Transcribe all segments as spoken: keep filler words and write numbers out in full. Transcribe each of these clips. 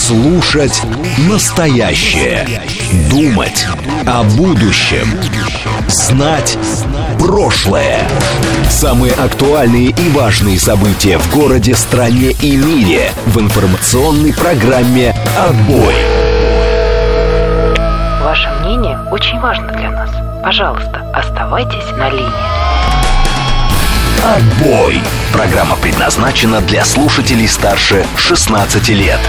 Слушать настоящее. Думать о будущем. Знать прошлое. Самые актуальные и важные события в городе, стране и мире в информационной программе «Отбой». Ваше мнение очень важно для нас. Пожалуйста, оставайтесь на линии. «Отбой». Программа предназначена для слушателей старше шестнадцати лет.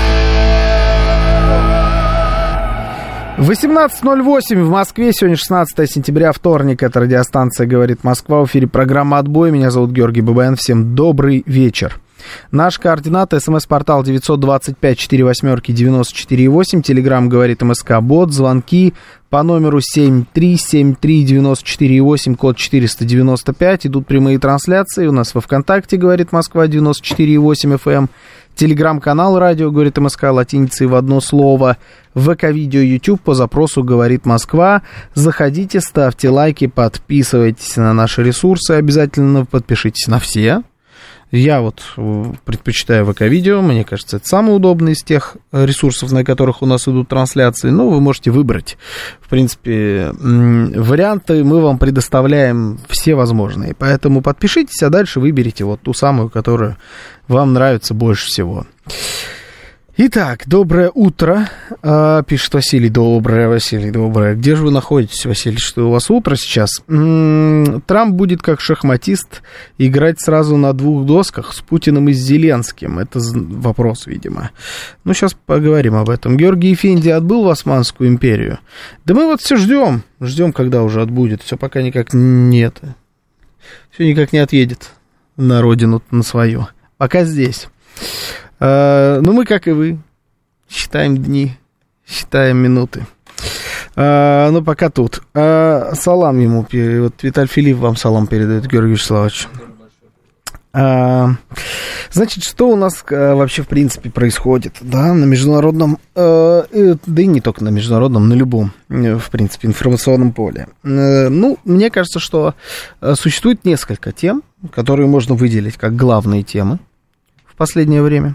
восемнадцать ноль восемь в Москве. Сегодня шестнадцатое сентября, вторник. Это радиостанция «Говорит Москва». В эфире программа «Отбой». Меня зовут Георгий Бабаян. Всем добрый вечер. Наш координат: смс-портал девятьсот двадцать пять сорок восемь девяносто четыре восемь. Телеграм «Говорит МСК-бот». Звонки по номеру семь три семь три девяносто четыре восемь, код четыреста девяносто пять. Идут прямые трансляции. У нас во ВКонтакте «Говорит Москва» девяносто четыре восемь эф эм. Телеграм-канал «Радио Говорит МСК» латиницей в одно слово. ВК-видео, YouTube по запросу «Говорит Москва». Заходите, ставьте лайки, подписывайтесь на наши ресурсы. Обязательно подпишитесь на все. Я вот предпочитаю ВК-видео, мне кажется, это самый удобный из тех ресурсов, на которых у нас идут трансляции, но вы можете выбрать. В принципе, варианты мы вам предоставляем все возможные, поэтому подпишитесь, а дальше выберите вот ту самую, которая вам нравится больше всего. Итак, доброе утро, а, пишет Василий. Доброе, Василий, доброе. Где же вы находитесь, Василий, что у вас утро сейчас? М-м, Трамп будет как шахматист играть сразу на двух досках с Путиным и с Зеленским. Это вопрос, видимо. Ну, сейчас поговорим об этом. Георгий Эфенди отбыл в Османскую империю? Да мы вот все ждем, ждем, когда уже отбудет. Все пока никак нет. Все никак не отъедет на родину, на свою. Пока здесь. Uh, ну, мы, как и вы, считаем дни, считаем минуты. Uh, ну, пока тут. Uh, салам ему, вот Виталий Филипп вам салам передает, Георгий Вячеславович. Uh, значит, что у нас uh, вообще, в принципе, происходит, да, на международном, uh, да и не только на международном, на любом, uh, в принципе, информационном поле. Uh, ну, мне кажется, что uh, существует несколько тем, которые можно выделить как главные темы в последнее время.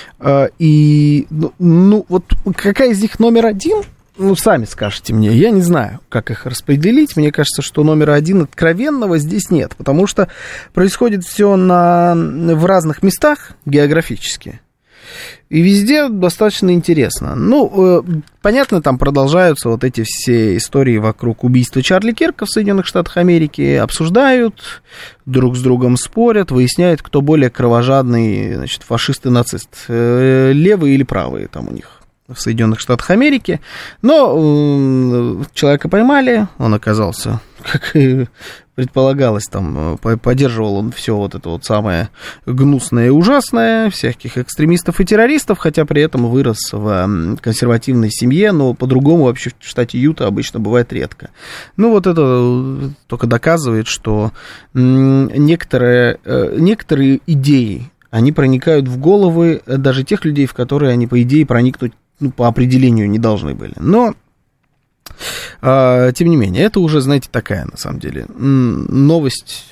И, ну, ну, вот какая из них номер один, ну, сами скажете мне, я не знаю, как их распределить. Мне кажется, что номера один откровенного здесь нет, потому что происходит все на, в разных местах географически. И везде достаточно интересно. Ну, э, понятно, там продолжаются вот эти все истории вокруг убийства Чарли Кирка в Соединенных Штатах Америки. Обсуждают, друг с другом спорят, выясняют, кто более кровожадный, значит, фашист и нацист. Э, левые или правые там у них в Соединенных Штатах Америки. Но э, человека поймали, он оказался, как и предполагалось, там, поддерживал он все вот это вот самое гнусное и ужасное, всяких экстремистов и террористов, хотя при этом вырос в консервативной семье, но по-другому вообще в штате Юта обычно бывает редко. Ну, вот это только доказывает, что некоторые, некоторые идеи, они проникают в головы даже тех людей, в которые они, по идее, проникнуть, ну, по определению не должны были. Но тем не менее, это уже, знаете, такая, на самом деле, новость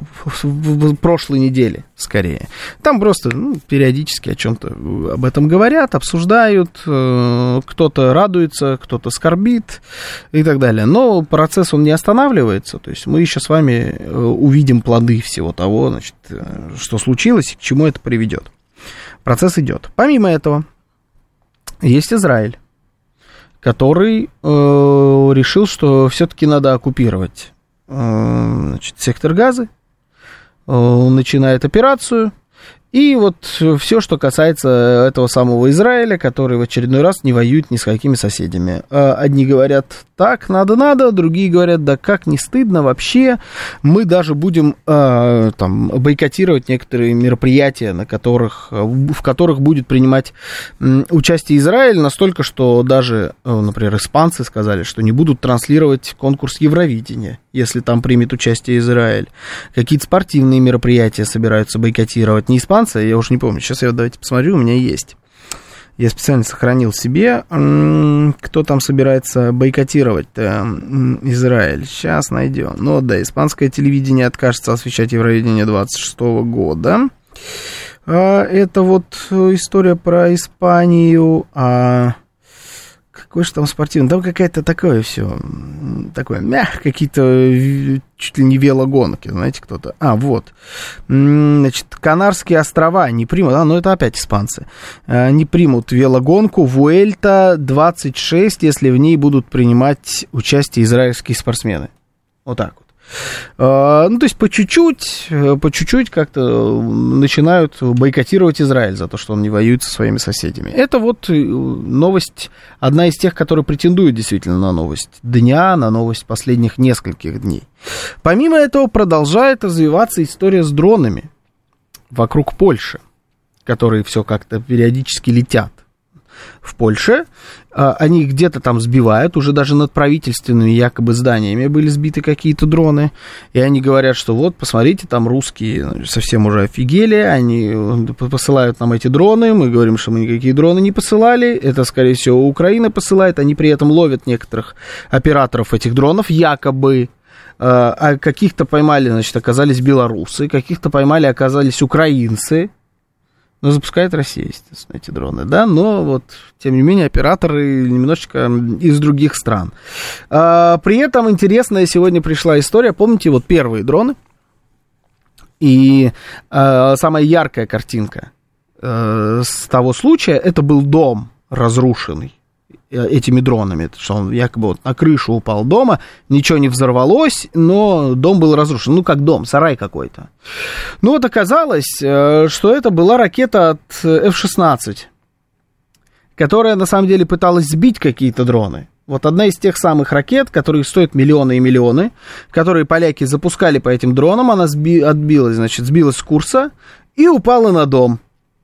в прошлой неделе, скорее. Там просто, ну, периодически о чем-то об этом говорят, обсуждают, кто-то радуется, кто-то скорбит и так далее. Но процесс, он не останавливается, то есть мы еще с вами увидим плоды всего того, значит, что случилось и к чему это приведет. Процесс идет. Помимо этого, есть Израиль, который э, решил, что все-таки надо оккупировать э, значит, сектор Газы, э, начинает операцию, и вот все, что касается этого самого Израиля, который в очередной раз не воюет ни с какими соседями. Одни говорят, так, надо-надо, другие говорят, да как не стыдно вообще, мы даже будем э, там, бойкотировать некоторые мероприятия, на которых, в которых будет принимать э, участие Израиль, настолько, что даже, э, например, испанцы сказали, что не будут транслировать конкурс Евровидения, если там примет участие Израиль. Какие-то спортивные мероприятия собираются бойкотировать, не испанцы, я уж не помню, сейчас я давайте посмотрю, у меня есть. Я специально сохранил себе, кто там собирается бойкотировать Израиль. Сейчас найдем. Ну да, испанское телевидение откажется освещать Евровидение двадцать шестого года. Это вот история про Испанию, а какой же там спортивный, там какая-то такое все, такое, мягко, какие-то чуть ли не велогонки, знаете, кто-то, а, вот, значит, Канарские острова не примут, а, ну это опять испанцы, не примут велогонку Вуэльта двадцать шесть, если в ней будут принимать участие израильские спортсмены, вот так вот. Ну, то есть по чуть-чуть, по чуть-чуть как-то начинают бойкотировать Израиль за то, что он не воюет со своими соседями. Это вот новость, одна из тех, которые претендуют действительно на новость дня, на новость последних нескольких дней. Помимо этого продолжает развиваться история с дронами вокруг Польши, которые все как-то периодически летят в Польше. Они где-то там сбивают, уже даже над правительственными якобы зданиями были сбиты какие-то дроны, и они говорят, что вот, посмотрите, там русские совсем уже офигели, они посылают нам эти дроны, мы говорим, что мы никакие дроны не посылали, это, скорее всего, Украина посылает, они при этом ловят некоторых операторов этих дронов, якобы, а каких-то поймали, значит, оказались белорусы, каких-то поймали, оказались украинцы. Ну, запускает Россия, естественно, эти дроны, да, но вот, тем не менее, операторы немножечко из других стран. А, при этом интересная сегодня пришла история, помните, вот первые дроны, и а, самая яркая картинка а, с того случая, это был дом разрушенный этими дронами, что он якобы вот на крышу упал дома, ничего не взорвалось, но дом был разрушен, ну как дом, сарай какой-то. Ну вот оказалось, что это была ракета от эф шестнадцать, которая на самом деле пыталась сбить какие-то дроны. Вот одна из тех самых ракет, которые стоят миллионы и миллионы, которые поляки запускали по этим дронам, она сби- отбилась, значит, сбилась с курса и упала на дом.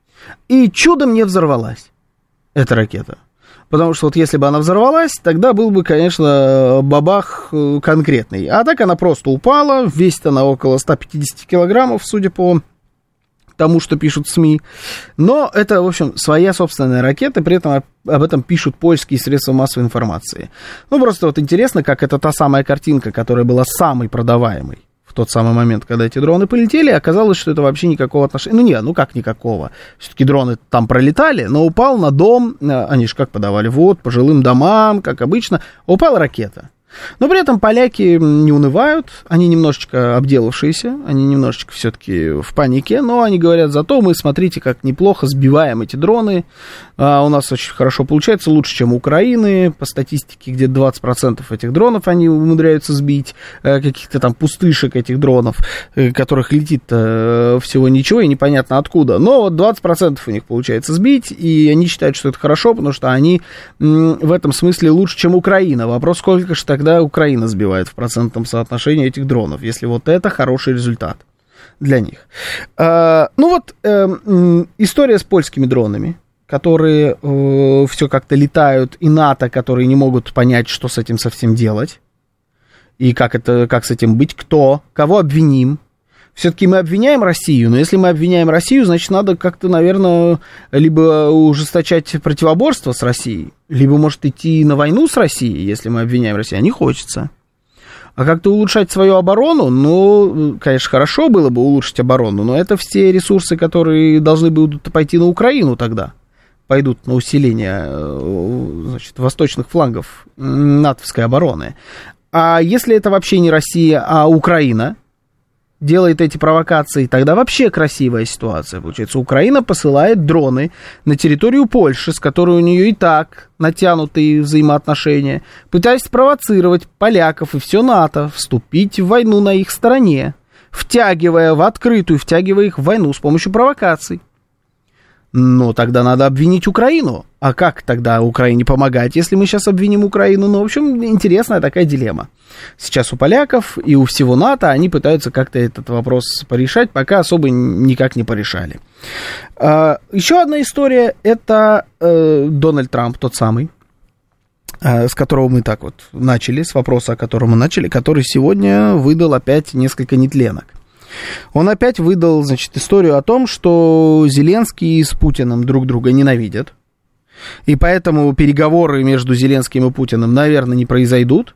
И чудом не взорвалась эта ракета. Потому что вот если бы она взорвалась, тогда был бы, конечно, бабах конкретный. А так она просто упала, весит она около сто пятьдесят килограммов, судя по тому, что пишут СМИ. Но это, в общем, своя собственная ракета, при этом об этом пишут польские средства массовой информации. Ну, просто вот интересно, как это та самая картинка, которая была самой продаваемой в тот самый момент, когда эти дроны полетели, оказалось, что это вообще никакого отношения. Ну, нет, ну как никакого. Все-таки дроны там пролетали, но упал на дом, они же как подавали, вот, по жилым домам, как обычно, упала ракета. Но при этом поляки не унывают, они немножечко обделавшиеся, они немножечко все-таки в панике, но они говорят, зато мы, смотрите, как неплохо сбиваем эти дроны, а у нас очень хорошо получается, лучше, чем у Украины, по статистике где-то двадцать процентов этих дронов они умудряются сбить, каких-то там пустышек этих дронов, которых летит всего ничего и непонятно откуда, но вот двадцать процентов у них получается сбить, и они считают, что это хорошо, потому что они в этом смысле лучше, чем Украина. Вопрос, сколько же тогда когда Украина сбивает в процентном соотношении этих дронов, если вот это хороший результат для них. А, ну вот э, история с польскими дронами, которые э, все как-то летают, и НАТО, которые не могут понять, что с этим совсем делать, и как, это, как с этим быть, кто, кого обвиним. Все-таки мы обвиняем Россию, но если мы обвиняем Россию, значит, надо как-то, наверное, либо ужесточать противоборство с Россией, либо, может, идти на войну с Россией, если мы обвиняем Россию, а не хочется. А как-то улучшать свою оборону, ну, конечно, хорошо было бы улучшить оборону, но это все ресурсы, которые должны будут пойти на Украину тогда, пойдут на усиление, значит, восточных флангов натовской обороны. А если это вообще не Россия, а Украина делает эти провокации, тогда вообще красивая ситуация получается. Украина посылает дроны на территорию Польши, с которой у нее и так натянутые взаимоотношения, пытаясь спровоцировать поляков и все НАТО вступить в войну на их стороне, втягивая в открытую, втягивая их в войну с помощью провокаций. Но тогда надо обвинить Украину. А как тогда Украине помогать, если мы сейчас обвиним Украину? Ну, в общем, интересная такая дилемма. Сейчас у поляков и у всего НАТО они пытаются как-то этот вопрос порешать, пока особо никак не порешали. А, еще одна история, это э, Дональд Трамп, тот самый, э, с которого мы так вот начали, с вопроса, о котором мы начали, который сегодня выдал опять несколько нетленок. Он опять выдал, значит, историю о том, что Зеленский с Путиным друг друга ненавидят, и поэтому переговоры между Зеленским и Путиным, наверное, не произойдут,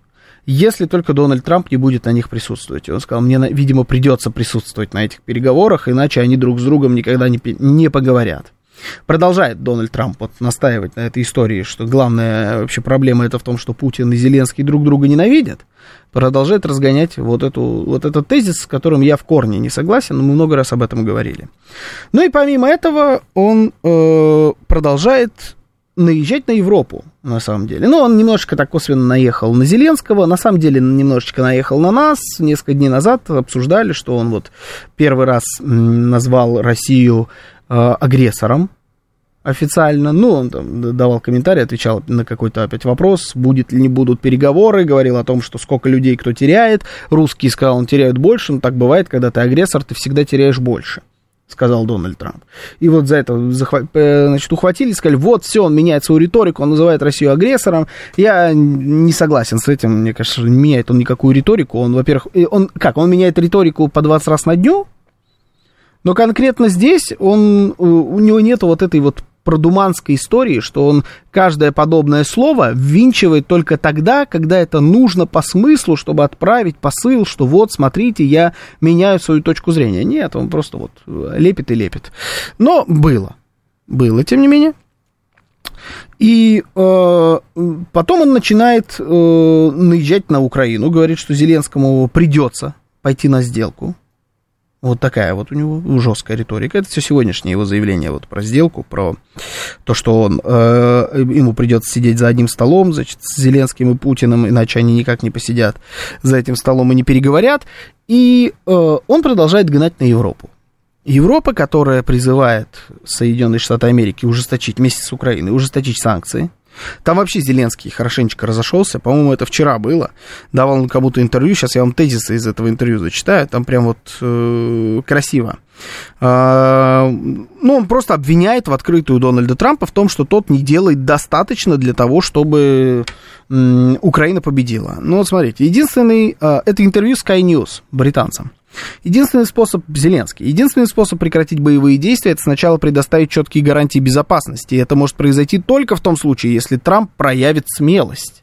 если только Дональд Трамп не будет на них присутствовать. И он сказал, мне, видимо, придется присутствовать на этих переговорах, иначе они друг с другом никогда не, не поговорят. Продолжает Дональд Трамп вот настаивать на этой истории, что главная вообще проблема это в том, что Путин и Зеленский друг друга ненавидят. Продолжает разгонять вот, эту, вот этот тезис, с которым я в корне не согласен, но мы много раз об этом говорили. Ну и помимо этого он э, продолжает наезжать на Европу, на самом деле. Ну, он немножечко так косвенно наехал на Зеленского, на самом деле немножечко наехал на нас. Несколько дней назад обсуждали, что он вот первый раз назвал Россию э, агрессором официально. Ну, он там давал комментарий, отвечал на какой-то опять вопрос, будет ли не будут переговоры, говорил о том, что сколько людей кто теряет. Русские, сказал, он теряют больше, но так бывает, когда ты агрессор, ты всегда теряешь больше. Сказал Дональд Трамп. И вот за это захва... значит, ухватили, сказали, вот, все, он меняет свою риторику, он называет Россию агрессором. Я не согласен с этим, мне кажется, не меняет он никакую риторику. Он, во-первых, он как, он меняет риторику по двадцать раз на дню, но конкретно здесь он, у него нету вот этой вот продуманской истории, что он каждое подобное слово ввинчивает только тогда, когда это нужно по смыслу, чтобы отправить посыл, что вот, смотрите, я меняю свою точку зрения. Нет, он просто вот лепит и лепит. Но было. Было, тем не менее. И э, потом он начинает э, наезжать на Украину, говорит, что Зеленскому придется пойти на сделку. Вот такая вот у него жесткая риторика. Это все сегодняшнее его заявление вот про сделку, про то, что он, э, ему придется сидеть за одним столом, значит, с Зеленским и Путиным, иначе они никак не посидят за этим столом и не переговорят. И э, он продолжает гнать на Европу. Европа, которая призывает Соединенные Штаты Америки ужесточить, вместе с Украиной, ужесточить санкции. Там вообще Зеленский хорошенечко разошелся, по-моему, это вчера было, давал он кому-то интервью, сейчас я вам тезисы из этого интервью зачитаю, там прям вот э, красиво. Э, ну, он просто обвиняет в открытую Дональда Трампа в том, что тот не делает достаточно для того, чтобы э, Украина победила. Ну, вот смотрите, единственный, э, это интервью Sky News британцам. Единственный способ, Зеленский, единственный способ прекратить боевые действия, это сначала предоставить четкие гарантии безопасности. И это может произойти только в том случае, если Трамп проявит смелость.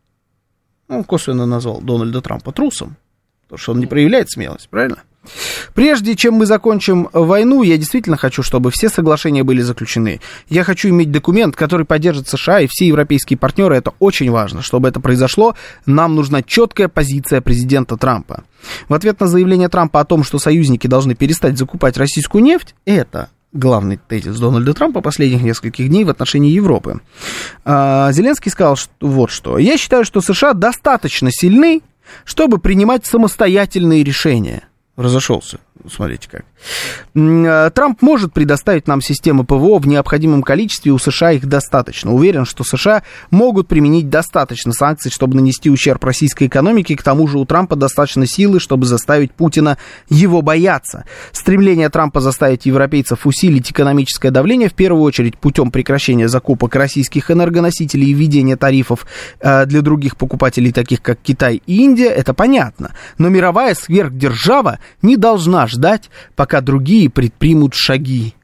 Он косвенно назвал Дональда Трампа трусом, потому что он не проявляет смелость, правильно? Прежде чем мы закончим войну, я действительно хочу, чтобы все соглашения были заключены. Я хочу иметь документ, который поддержит США и все европейские партнеры. Это очень важно. Чтобы это произошло, нам нужна четкая позиция президента Трампа. В ответ на заявление Трампа о том, что союзники должны перестать закупать российскую нефть, это главный тезис Дональда Трампа последних нескольких дней в отношении Европы. Зеленский сказал что, вот что. Я считаю, что США достаточно сильны, чтобы принимать самостоятельные решения. Разошелся, смотрите как. Трамп может предоставить нам системы ПВО в необходимом количестве, у США их достаточно. Уверен, что США могут применить достаточно санкций, чтобы нанести ущерб российской экономике. К тому же у Трампа достаточно силы, чтобы заставить Путина его бояться. Стремление Трампа заставить европейцев усилить экономическое давление, в первую очередь путем прекращения закупок российских энергоносителей и введения тарифов для других покупателей, таких как Китай и Индия, это понятно. Но мировая сверхдержава не должна ждать, пока другие предпримут шаги.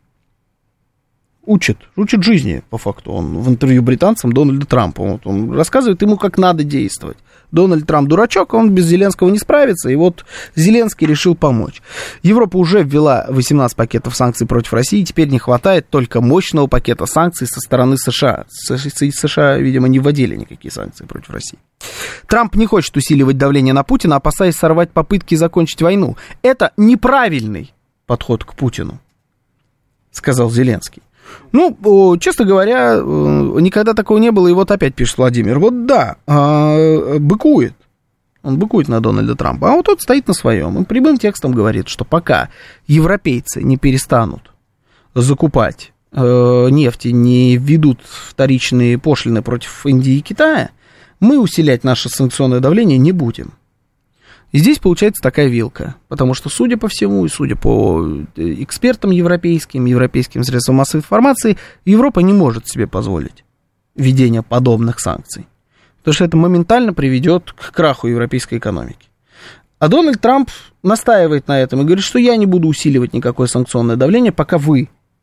Учит, учит жизни, по факту. Он в интервью британцам Дональда Трампа. Вот он рассказывает ему, как надо действовать. Дональд Трамп дурачок, он без Зеленского не справится, и вот Зеленский решил помочь. Европа уже ввела восемнадцать пакетов санкций против России, теперь не хватает только мощного пакета санкций со стороны США. США, видимо, не вводили никакие санкции против России. Трамп не хочет усиливать давление на Путина, опасаясь сорвать попытки закончить войну. Это неправильный подход к Путину, сказал Зеленский. Ну, честно говоря, никогда такого не было, и вот опять пишет Владимир. Вот да, быкует, он быкует на Дональда Трампа, а вот тот стоит на своем. Он прямым текстом говорит, что пока европейцы не перестанут закупать нефть и не введут вторичные пошлины против Индии и Китая, мы усилять наше санкционное давление не будем. И здесь получается такая вилка, потому что, судя по всему, и судя по экспертам европейским, европейским средствам массовой информации, Европа не может себе позволить введение подобных санкций, потому что это моментально приведет к краху европейской экономики. А Дональд Трамп настаивает на этом и говорит, что я не буду усиливать никакое санкционное давление, пока вы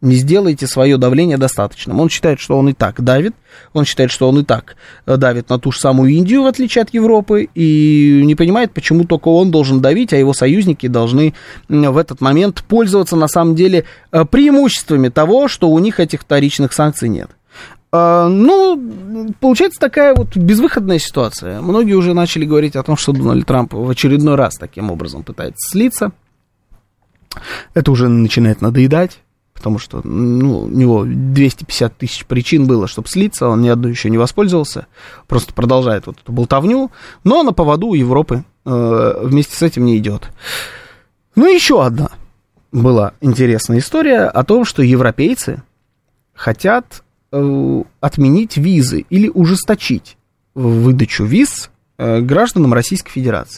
не сделаете свое давление достаточным. Он считает, что он и так давит, он считает, что он и так давит на ту же самую Индию, в отличие от Европы, и не понимает, почему только он должен давить, а его союзники должны в этот момент пользоваться, на самом деле, преимуществами того, что у них этих вторичных санкций нет. Ну, получается такая вот безвыходная ситуация. Многие уже начали говорить о том, что Дональд Трамп в очередной раз таким образом пытается слиться. Это уже начинает надоедать, потому что ну, у него двести пятьдесят тысяч причин было, чтобы слиться, он ни одной еще не воспользовался, просто продолжает вот эту болтовню, но на поводу у Европы э, вместе с этим не идет. Ну, еще одна была интересная история о том, что европейцы хотят э, отменить визы или ужесточить выдачу виз э, гражданам Российской Федерации.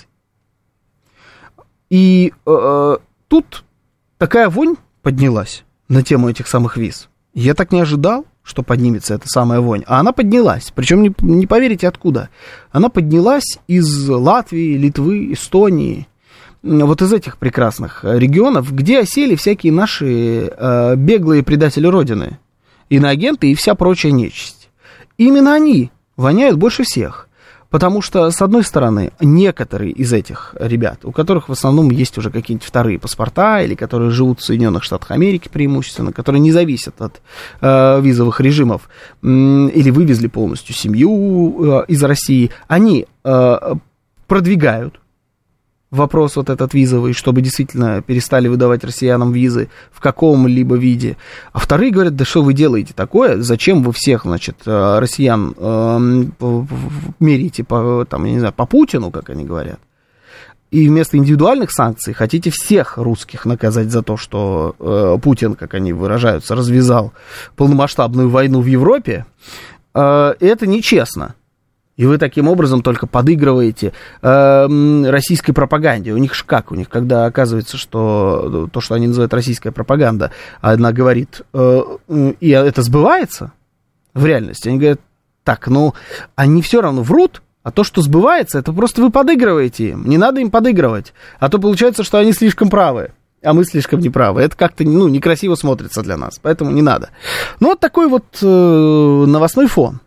И э, тут такая вонь поднялась на тему этих самых виз. Я так не ожидал, что поднимется эта самая вонь. А она поднялась. Причем не, не поверите откуда. Она поднялась из Латвии, Литвы, Эстонии. Вот из этих прекрасных регионов, где осели всякие наши э, беглые предатели Родины. Иноагенты и вся прочая нечисть. Именно они воняют больше всех. Потому что, с одной стороны, некоторые из этих ребят, у которых в основном есть уже какие-нибудь вторые паспорта, или которые живут в Соединенных Штатах Америки преимущественно, которые не зависят от э, визовых режимов, э, или вывезли полностью семью э, из России, они э, продвигают вопрос вот этот визовый, чтобы действительно перестали выдавать россиянам визы в каком-либо виде. А вторые говорят, да что вы делаете такое, зачем вы всех, значит, россиян э, меряете по, там, я не знаю, по Путину, как они говорят, и вместо индивидуальных санкций хотите всех русских наказать за то, что э, Путин, как они выражаются, развязал полномасштабную войну в Европе. Э, это нечестно. И вы таким образом только подыгрываете э, российской пропаганде. У них же как? У них, когда оказывается, что то, что они называют российская пропаганда, она говорит, э, и это сбывается в реальности, они говорят, так, ну, они все равно врут, а то, что сбывается, это просто вы подыгрываете им. Не надо им подыгрывать. А то получается, что они слишком правы, а мы слишком неправы. Это как-то, ну, некрасиво смотрится для нас, поэтому не надо. Ну, вот такой вот э, новостной фон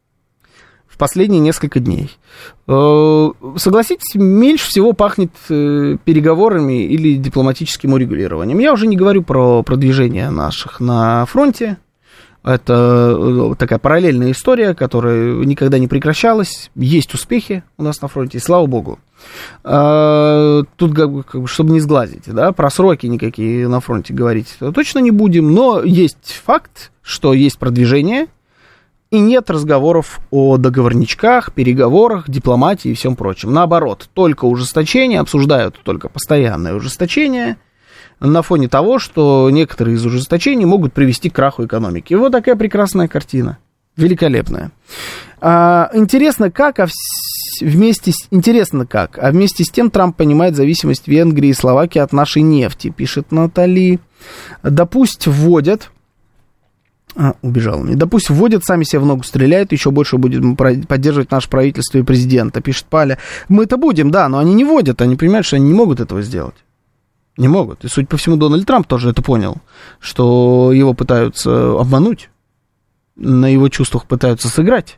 в последние несколько дней. Согласитесь, меньше всего пахнет переговорами или дипломатическим урегулированием. Я уже не говорю про продвижение наших на фронте. Это такая параллельная история, которая никогда не прекращалась. Есть успехи у нас на фронте, и слава богу. Тут, как бы, чтобы не сглазить, да, про сроки никакие на фронте говорить точно не будем, но есть факт, что есть продвижение. И нет разговоров о договорничках, переговорах, дипломатии и всем прочем. Наоборот, только ужесточение, обсуждают только постоянное ужесточение на фоне того, что некоторые из ужесточений могут привести к краху экономики. И вот такая прекрасная картина, великолепная. А, интересно, как, а вместе с, интересно как, а вместе с тем Трамп понимает зависимость Венгрии и Словакии от нашей нефти, пишет Натали. Да пусть вводят... А, убежал. Да пусть вводят, сами себе в ногу стреляют, еще больше будем поддерживать наше правительство и президента, пишет Паля. Мы это будем, да, но они не вводят, они понимают, что они не могут этого сделать. Не могут. И, судя по всему, Дональд Трамп тоже это понял, что его пытаются обмануть, на его чувствах пытаются сыграть.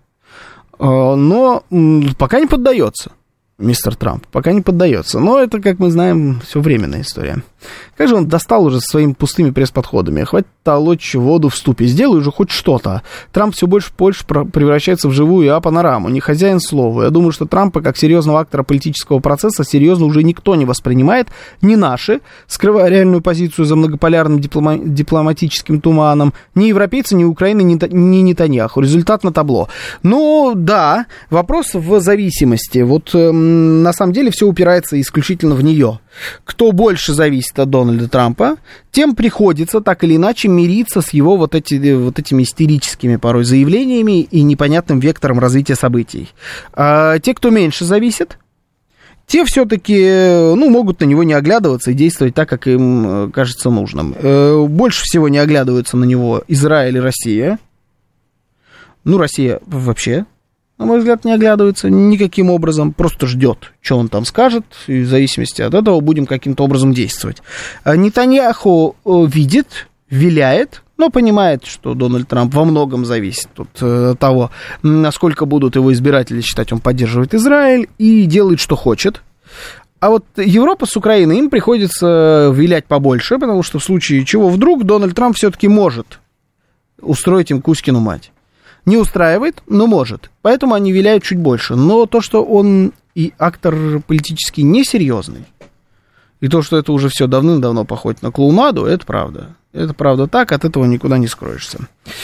Но пока не поддается. Мистер Трамп пока не поддается. Но это, как мы знаем, все временная история. Как же он достал уже своими пустыми пресс-подходами. Хватит толочь воду в ступе. Сделай уже хоть что-то. Трамп все больше и больше превращается в живую А-панораму. Не хозяин слова. Я думаю, что Трампа, как серьезного актора политического процесса, серьезно уже никто не воспринимает. Не наши, скрывая реальную позицию за многополярным диплома- дипломатическим туманом. Ни европейцы, ни Украины, ни, ни Нетаньяху. Результат на табло. Ну, да, вопрос в зависимости. Вот... на самом деле все упирается исключительно в нее. Кто больше зависит от Дональда Трампа, тем приходится так или иначе мириться с его вот, эти, вот этими истерическими порой заявлениями и непонятным вектором развития событий. А те, кто меньше зависит, те все-таки ну, могут на него не оглядываться и действовать так, как им кажется нужным. Больше всего не оглядываются на него Израиль и Россия. Ну, Россия вообще... на мой взгляд, не оглядывается никаким образом, просто ждет, что он там скажет, и в зависимости от этого будем каким-то образом действовать. Нетаньяху видит, виляет, но понимает, что Дональд Трамп во многом зависит от э, того, насколько будут его избиратели считать, он поддерживает Израиль, и делает, что хочет. А вот Европа с Украиной, им приходится вилять побольше, потому что в случае чего вдруг Дональд Трамп все-таки может устроить им Кузькину мать. Не устраивает, но может. Поэтому они виляют чуть больше. Но то, что он и актор политически несерьезный, и то, что это уже все давным-давно походит на клоунаду, это правда. Это правда так, от этого никуда не скроешься.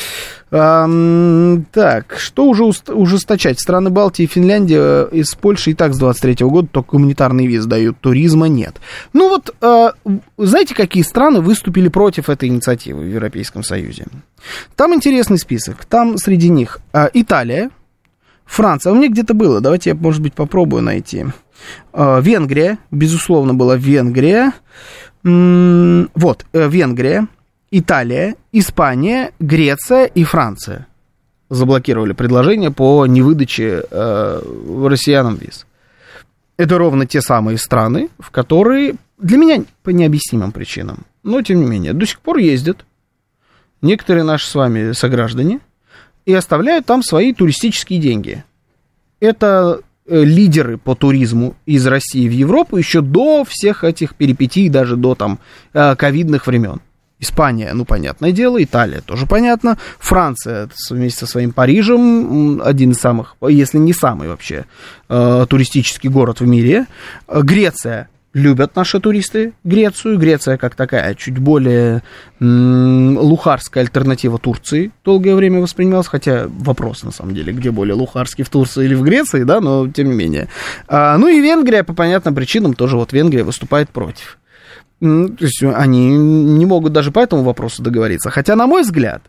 А, так, что уже ужесточать? Страны Балтии и Финляндия из Польши и так с двадцать третьего года только гуманитарные визы дают, туризма нет. Ну вот, а, знаете, какие страны выступили против этой инициативы в Европейском Союзе? Там интересный список. Там среди них а, Италия, Франция. У меня где-то было, давайте я, может быть, попробую найти. А, Венгрия, безусловно, была Венгрия. М-м, вот, Венгрия. Италия, Испания, Греция и Франция заблокировали предложение по невыдаче э, россиянам виз. Это ровно те самые страны, в которые, для меня по необъяснимым причинам, но тем не менее, до сих пор ездят некоторые наши с вами сограждане и оставляют там свои туристические деньги. Это э, лидеры по туризму из России в Европу еще до всех этих перипетий, даже до там э, ковидных времен. Испания, ну, понятное дело, Италия тоже понятно, Франция вместе со своим Парижем, один из самых, если не самый вообще, э, туристический город в мире, Греция, любят наши туристы Грецию, Греция как такая чуть более м- лухарская альтернатива Турции долгое время воспринималась, хотя вопрос, на самом деле, где более лухарский, в Турции или в Греции, да, но тем не менее. А, ну и Венгрия, по понятным причинам, тоже вот Венгрия выступает против. То есть они не могут даже по этому вопросу договориться. Хотя, на мой взгляд,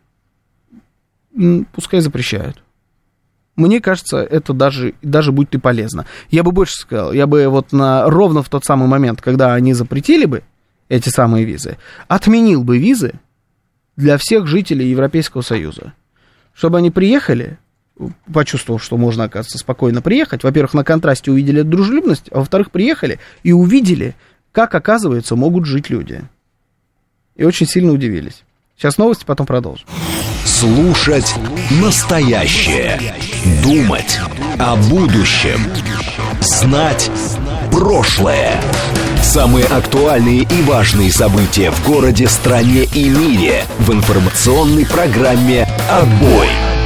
пускай запрещают. Мне кажется, это даже, даже будет и полезно. Я бы больше сказал, я бы вот на, ровно в тот самый момент, когда они запретили бы эти самые визы, отменил бы визы для всех жителей Европейского Союза. Чтобы они приехали, почувствовав, что можно, оказывается, спокойно приехать. Во-первых, на контрасте увидели дружелюбность, а во-вторых, приехали и увидели, как, оказывается, могут жить люди. И очень сильно удивились. Сейчас новости, потом продолжим. Слушать настоящее. Думать о будущем. Знать прошлое. Самые актуальные и важные события в городе, стране и мире в информационной программе «Отбой».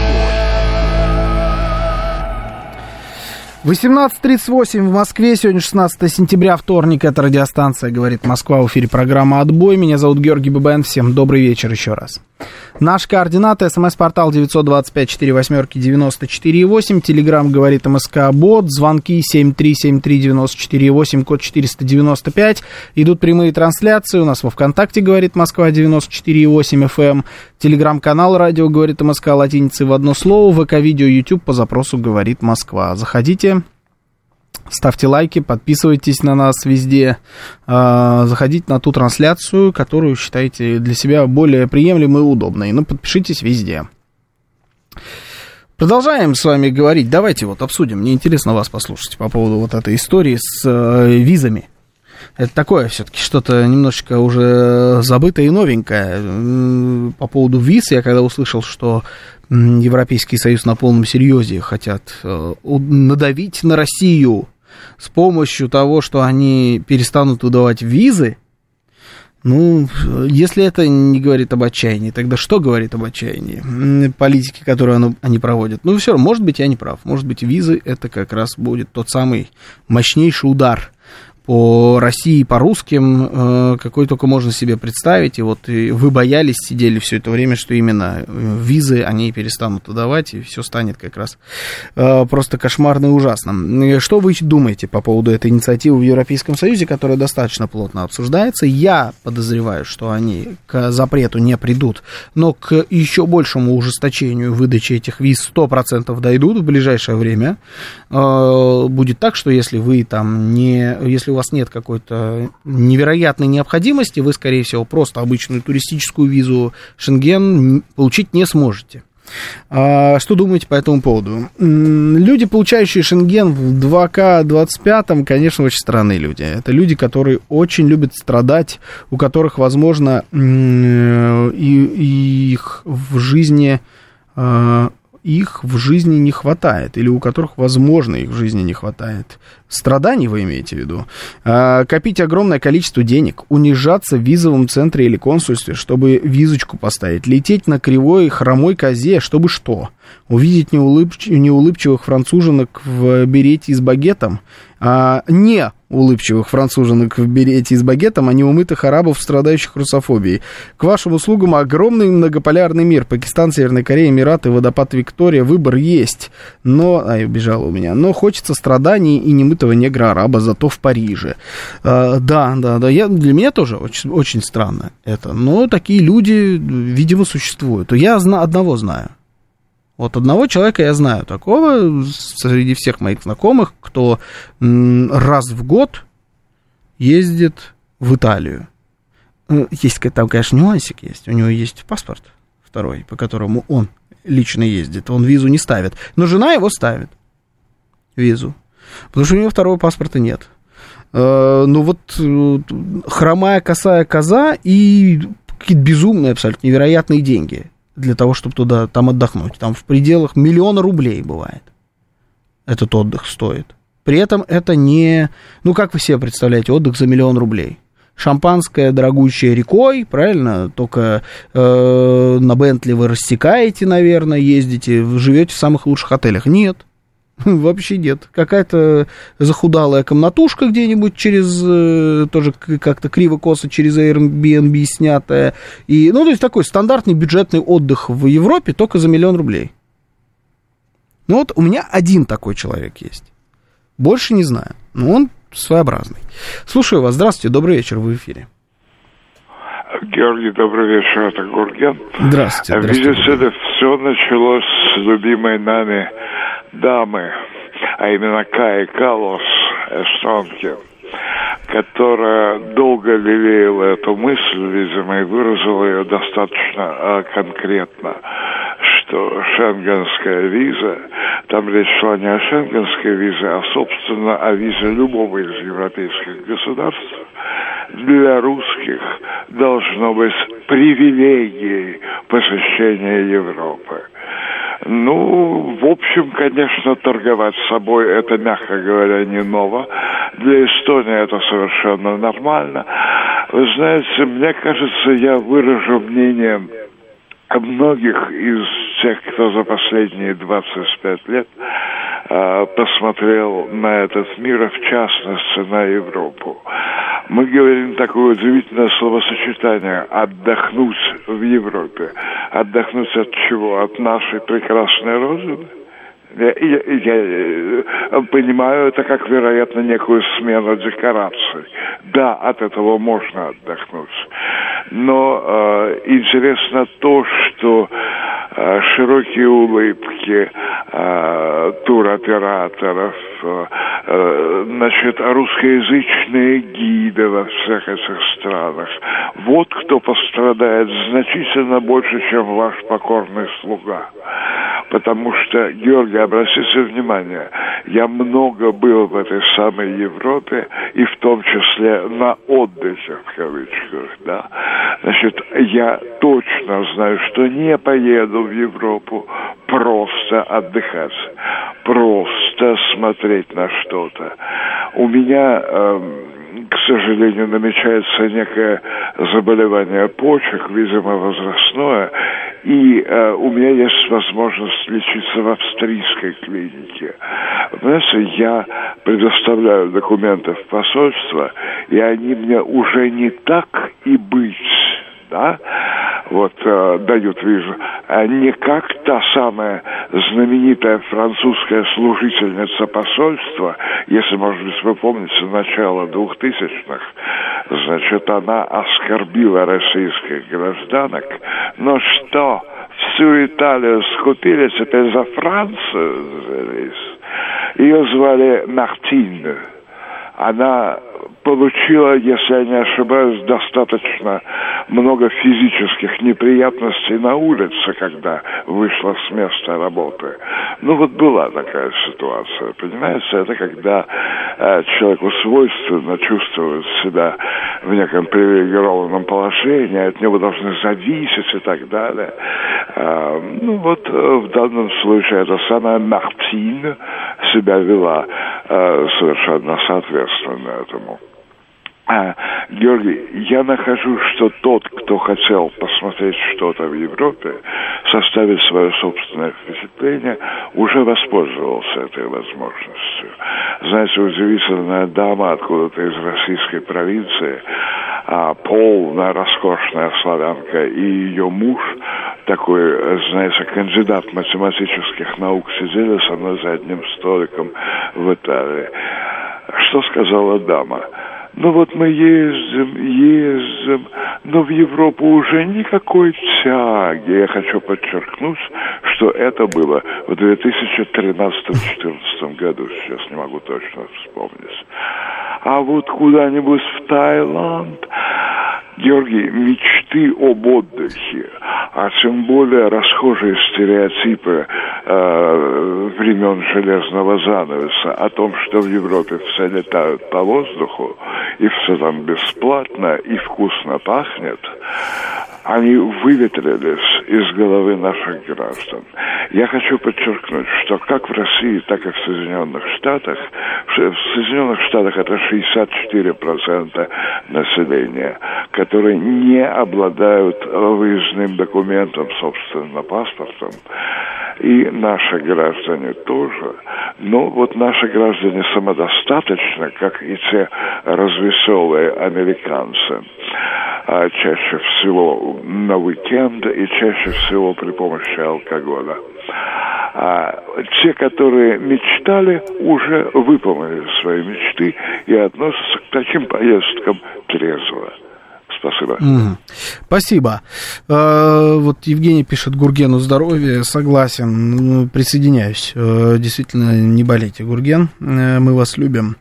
восемнадцать тридцать восемь в Москве, сегодня шестнадцатое сентября, вторник, это радиостанция «Говорит Москва», в эфире программа «Отбой», меня зовут Георгий Бабаян, всем добрый вечер еще раз. Наш координаты, смс-портал девять два пять четыре восемь девяносто четыре восемь, телеграмм «Говорит МСК Бот», звонки семь три семь три девяносто четыре восемь, код четыреста девяносто пять, идут прямые трансляции, у нас во ВКонтакте «Говорит Москва» девяносто четыре восемь эф эм, телеграм-канал «Радио Говорит МСК» латиницей в одно слово, ВК-видео, YouTube по запросу «Говорит Москва». Заходите. Ставьте лайки, подписывайтесь на нас везде, заходите на ту трансляцию, которую считаете для себя более приемлемой и удобной. Ну, подпишитесь везде. Продолжаем с вами говорить. Давайте вот обсудим. Мне интересно вас послушать по поводу вот этой истории с визами. Это такое все-таки что-то немножечко уже забытое и новенькое. По поводу виз, я когда услышал, что Европейский Союз на полном серьезе хотят надавить на Россию с помощью того, что они перестанут выдавать визы, ну, если это не говорит об отчаянии, тогда что говорит об отчаянии? Политики, которые они проводят. Ну, все равно, может быть, я не прав. Может быть, визы это как раз будет тот самый мощнейший удар по России, по русским, какой только можно себе представить. И вот вы боялись, сидели все это время, что именно визы они перестанут выдавать, и все станет как раз просто кошмарно и ужасно. Что вы думаете по поводу этой инициативы в Европейском Союзе, которая достаточно плотно обсуждается? Я подозреваю, что они к запрету не придут, но к еще большему ужесточению выдачи этих виз сто процентов дойдут в ближайшее время. Будет так, что если вы там не... Если у вас нет какой-то невероятной необходимости, вы, скорее всего, просто обычную туристическую визу Шенген получить не сможете. А, что думаете по этому поводу? Люди, получающие Шенген в два ка двадцать пятом, конечно, очень странные люди. Это люди, которые очень любят страдать, у которых, возможно, и, их в жизни... их в жизни не хватает, или у которых, возможно, их в жизни не хватает. Страданий вы имеете в виду? А, копить огромное количество денег, унижаться в визовом центре или консульстве, чтобы визочку поставить, лететь на кривой хромой козе, чтобы что? Увидеть неулыбч... неулыбчивых француженок в берете с багетом, а не улыбчивых француженок в берете с багетом, а не умытых арабов, страдающих русофобией. К вашим услугам огромный многополярный мир. Пакистан, Северная Корея, Эмираты, водопад Виктория. Выбор есть. Но... Ай, убежала у меня. Но хочется страданий и немытого негра-араба, зато в Париже. А, да, да, да. Я, для меня тоже очень, очень странно это. Но такие люди, видимо, существуют. Я зна, одного знаю. Вот одного человека я знаю такого среди всех моих знакомых, кто м, раз в год ездит в Италию. Есть там, конечно, нюансик есть. У него есть паспорт второй, по которому он лично ездит. Он визу не ставит. Но жена его ставит визу. Потому что у него второго паспорта нет. Ну вот хромая косая коза и какие-то безумные, абсолютно невероятные деньги для того, чтобы туда, там отдохнуть. Там в пределах миллиона рублей бывает. Этот отдых стоит. При этом это не... Ну, как вы себе представляете, отдых за миллион рублей? Шампанское, дорогущее рекой, правильно? Только э, на Бентли вы рассекаете, наверное, ездите, живете в самых лучших отелях. Нет. Вообще нет. Какая-то захудалая комнатушка где-нибудь через, э, тоже как-то криво-косо через Airbnb снятая. И, ну, то есть такой стандартный бюджетный отдых в Европе только за миллион рублей. Ну вот у меня один такой человек есть. Больше не знаю. Но он своеобразный. Слушаю вас. Здравствуйте. Добрый вечер. Вы в эфире. Георгий, добрый вечер. Это Гурген. Здравствуйте. Здравствуйте. Видите ли, все началось с любимой нами дамы, а именно Каи Каллас, эстонки, которая долго лелеяла эту мысль, видимо, и выразила ее достаточно а, конкретно, что шенгенская виза, там речь шла не о шенгенской визе, а, собственно, о визе любого из европейских государств, для русских должно быть привилегией посещения Европы. Ну, в общем, конечно, торговать собой это, мягко говоря, не ново. Для Эстонии это совершенно нормально. Вы знаете, мне кажется, я выражу мнение многих из тех, кто за последние двадцать пять лет э, посмотрел на этот мир, а в частности на Европу. Мы говорим такое удивительное словосочетание «отдохнуть в Европе». Отдохнуть от чего? От нашей прекрасной Родины? Я, я, я понимаю это как, вероятно, некую смену декораций. Да, от этого можно отдохнуть. Но э, интересно то, что э, широкие улыбки э, туроператоров, э, значит, русскоязычные гиды во всех этих странах. Вот кто пострадает значительно больше, чем ваш покорный слуга. Потому что, Георгий, обратите внимание, я много был в этой самой Европе, и в том числе на отдыхе, в кавычках, да. Значит, я точно знаю, что не поеду в Европу просто отдыхать, просто смотреть на что-то. У меня... Эм, к сожалению, намечается некое заболевание почек, видимо, возрастное, и э, у меня есть возможность лечиться в австрийской клинике. Знаете, я предоставляю документы в посольство, и они мне уже не так и быть, да, вот, э, дают визу, а не как та самая знаменитая французская служительница посольства, если, может быть, вы помните, начало двухтысячных, значит, она оскорбила российских гражданок, но что, всю Италию скупили, теперь за Францию взялись. Ее звали Мартин. Она получила, если я не ошибаюсь, достаточно много физических неприятностей на улице, когда вышла с места работы. Ну вот была такая ситуация, понимаете? Это когда э, человеку свойственно чувствовать себя в неком привилегированном положении, от него должны зависеть и так далее. Э, ну вот э, в данном случае это самая Мартин себя вела э, совершенно соответственно этому. А, Георгий, я нахожу, что тот, кто хотел посмотреть что-то в Европе, составить свое собственное впечатление, уже воспользовался этой возможностью. Знаете, удивительная дама откуда-то из российской провинции, а, полная, роскошная славянка, и ее муж, такой, знаете, кандидат математических наук, сидели со мной за одним столиком в Италии. Что сказала дама? Ну вот мы ездим, ездим, но в Европу уже никакой тяги. Я хочу подчеркнуть, что это было в две тысячи тринадцатом-четырнадцатом году, сейчас не могу точно вспомнить. А вот куда-нибудь в Таиланд, Георгий, мечты об отдыхе, а тем более расхожие стереотипы э, времен железного занавеса о том, что в Европе все летают по воздуху, и все там бесплатно, и вкусно пахнет, они выветрились из головы наших граждан. Я хочу подчеркнуть, что как в России, так и в Соединенных Штатах, в Соединенных Штатах это шестьдесят четыре процента населения, которые не обладают выездным документом, собственно, паспортом. И наши граждане тоже. Но вот наши граждане самодостаточны, как и те развеселые американцы. А чаще всего на уикенд и чаще всего при помощи алкоголя. А те, которые мечтали, уже выполнили свои мечты и относятся к таким поездкам трезво. Спасибо. Mm. Спасибо. Э, вот Евгений пишет: Гургену здоровья. Согласен, присоединяюсь. Э, действительно, не болейте, Гурген. Э, мы вас любим.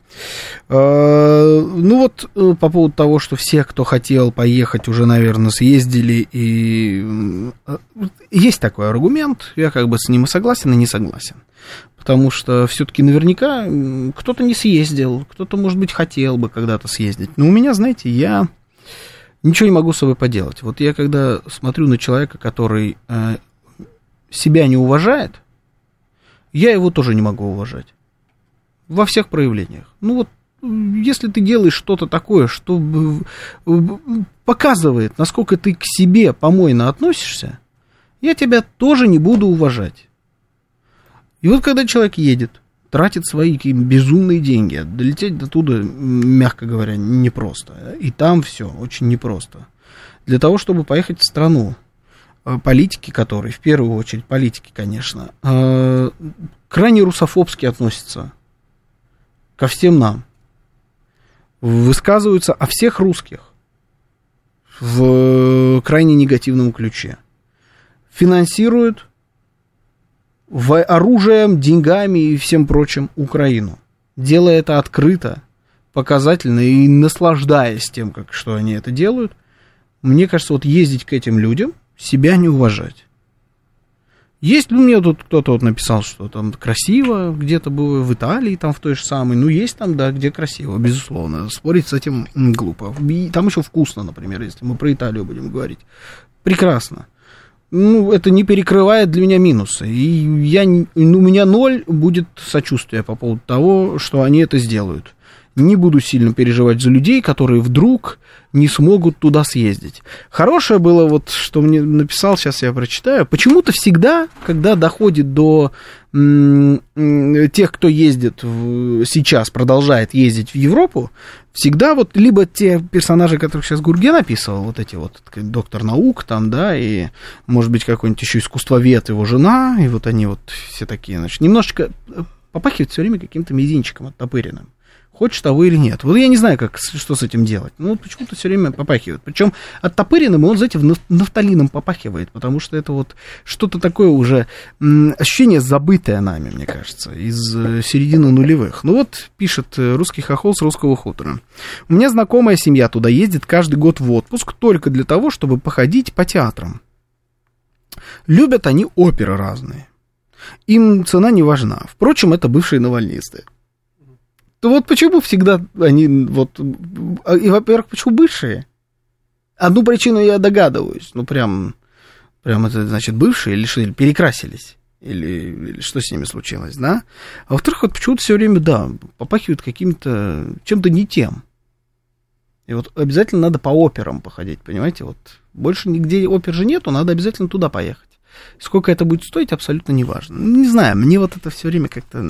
Э, ну вот, э, по поводу того, что все, кто хотел поехать, уже, наверное, съездили. И э, есть такой аргумент. Я как бы с ним и согласен, и не согласен. Потому что все-таки наверняка кто-то не съездил, кто-то, может быть, хотел бы когда-то съездить. Но у меня, знаете, я... Ничего не могу с собой поделать. Вот я когда смотрю на человека, который э, себя не уважает, я его тоже не могу уважать. Во всех проявлениях. Ну вот, если ты делаешь что-то такое, что показывает, насколько ты к себе помойно относишься, я тебя тоже не буду уважать. И вот когда человек едет, тратит свои безумные деньги, долететь до туда, мягко говоря, непросто. И там все очень непросто. Для того, чтобы поехать в страну, политики, которые, в первую очередь политики, конечно, крайне русофобски относятся ко всем нам, высказываются о всех русских в крайне негативном ключе, финансируют оружием, деньгами и всем прочим Украину, делая это открыто, показательно и наслаждаясь тем, как, что они это делают. Мне кажется, вот ездить к этим людям, себя не уважать. Есть, ну, мне тут кто-то вот написал, что там красиво, где-то было в Италии, там в той же самой, ну, есть там, да, где красиво, безусловно, спорить с этим глупо. И там еще вкусно, например, если мы про Италию будем говорить. Прекрасно. Ну, это не перекрывает для меня минусы. И я, ну, у меня ноль будет сочувствия по поводу того, что они это сделают. Не буду сильно переживать за людей, которые вдруг не смогут туда съездить. Хорошее было, вот, что мне написал, сейчас я прочитаю. Почему-то всегда, когда доходит до м- м- тех, кто ездит в, сейчас, продолжает ездить в Европу, всегда вот либо те персонажи, которых сейчас Гурген описывал, вот эти вот, доктор наук там, да, и, может быть, какой-нибудь еще искусствовед, его жена, и вот они вот все такие, значит, немножечко попахивают все время каким-то мизинчиком оттопыренным. Хочешь того или нет. Вот я не знаю, как, что с этим делать. Ну, вот почему-то все время попахивает. Причем оттопыренным он, знаете, нафталином попахивает, потому что это вот что-то такое уже м, ощущение забытое нами, мне кажется, из середины нулевых. Ну вот, пишет русский хохол с русского хутора. У меня знакомая семья туда ездит каждый год в отпуск только для того, чтобы походить по театрам. Любят они оперы разные. Им цена не важна. Впрочем, это бывшие навальнисты. То вот почему всегда они, вот, и, во-первых, почему бывшие? Одну причину я догадываюсь, ну, прям, прям это, значит, бывшие или что, или перекрасились, или, или что с ними случилось, да? А во-вторых, вот почему-то все время, да, попахивают каким-то, чем-то не тем. И вот обязательно надо по операм походить, понимаете, вот, больше нигде опер же нету, надо обязательно туда поехать. Сколько это будет стоить, абсолютно не важно. Не знаю, мне вот это все время как-то...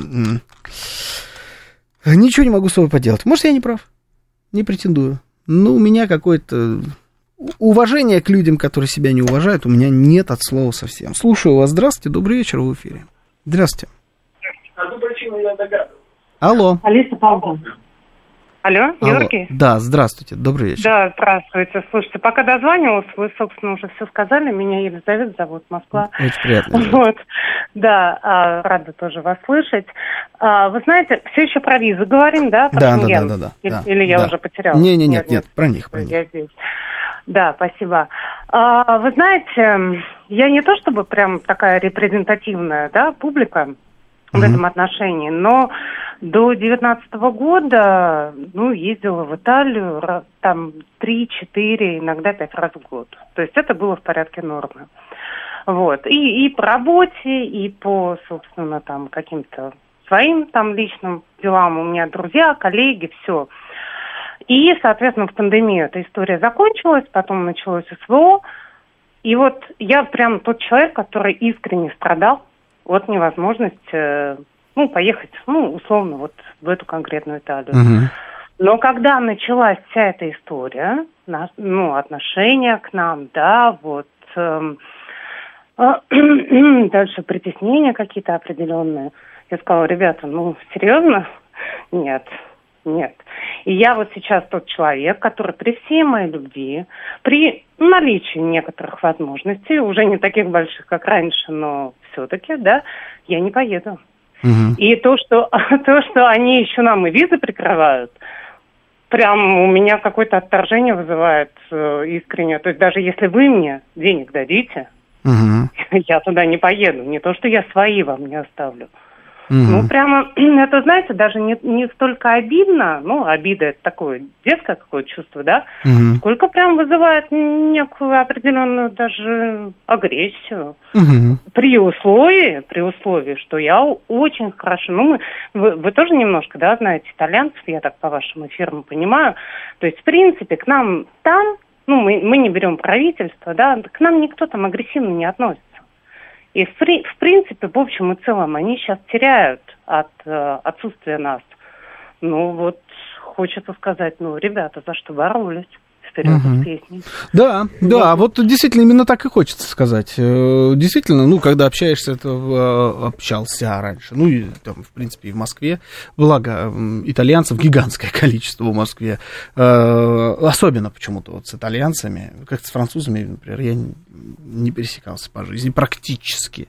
Ничего не могу с собой поделать. Может, я не прав? Не претендую. Но у меня какое-то уважение к людям, которые себя не уважают, у меня нет от слова совсем. Слушаю вас. Здравствуйте. Добрый вечер в эфире. Здравствуйте. Одну причину я догадываюсь. Алло. Алиса Павловна. Алло, Георгий? Алло. Да, здравствуйте. Добрый вечер. Да, здравствуйте. Слушайте, пока дозванивалась, вы, собственно, уже все сказали. Меня Елизавета зовут, Москва. Очень приятно. Вот. Да, рада тоже вас слышать. Вы знаете, все еще про визы говорим, да? Про да, Шенген? да, да, да, Или, да. или я да. уже потеряла? Не, не, нет, нет, нет, про них, про них. Я здесь. Да, спасибо. А, вы знаете, я не то чтобы прям такая репрезентативная, да, публика в mm-hmm. этом отношении, но до девятнадцатого года, ну, ездила в Италию там три-четыре, иногда пять раз в год. То есть это было в порядке нормы. Вот. И, и по работе, и по, собственно, там, каким-то своим там личным делам. У меня друзья, коллеги, все. И, соответственно, в пандемию эта история закончилась, потом началось СВО. И вот я прям тот человек, который искренне страдал от невозможности, ну, поехать, ну, условно, вот в эту конкретную Италию. Угу. Но когда началась вся эта история, ну, отношения к нам, да, вот, э, э, дальше притеснения какие-то определенные, я сказала, ребята, ну, серьезно? Нет. Нет. И я вот сейчас тот человек, который при всей моей любви, при наличии некоторых возможностей, уже не таких больших, как раньше, но все-таки, да, я не поеду. Угу. И то что, то, что они еще нам и визы прикрывают, прям у меня какое-то отторжение вызывает э, искренне. То есть даже если вы мне денег дадите, угу. я туда не поеду. Не то, что я свои вам не оставлю. Угу. Ну, прямо, это, знаете, даже не, не столько обидно, ну, обида это такое детское какое-то чувство, да, угу. сколько прям вызывает некую определенную даже агрессию. Угу. При условии, при условии, что я очень хорошо, ну, мы, вы, вы тоже немножко, да, знаете, итальянцев, я так по вашим эфирам понимаю, то есть, в принципе, к нам там, ну, мы, мы не берем правительство, да, к нам никто там агрессивно не относится. И, в, в принципе, в общем и целом, они сейчас теряют от э, отсутствия нас. Ну, вот, хочется сказать, ну, ребята, за что боролись? Вперед угу. с песней. Да, да, вот. вот действительно именно так и хочется сказать. Действительно, ну, когда общаешься, это общался раньше, ну, и там, в принципе, и в Москве, благо итальянцев гигантское количество в Москве, особенно почему-то вот с итальянцами, как с французами, например, я не пересекался по жизни практически,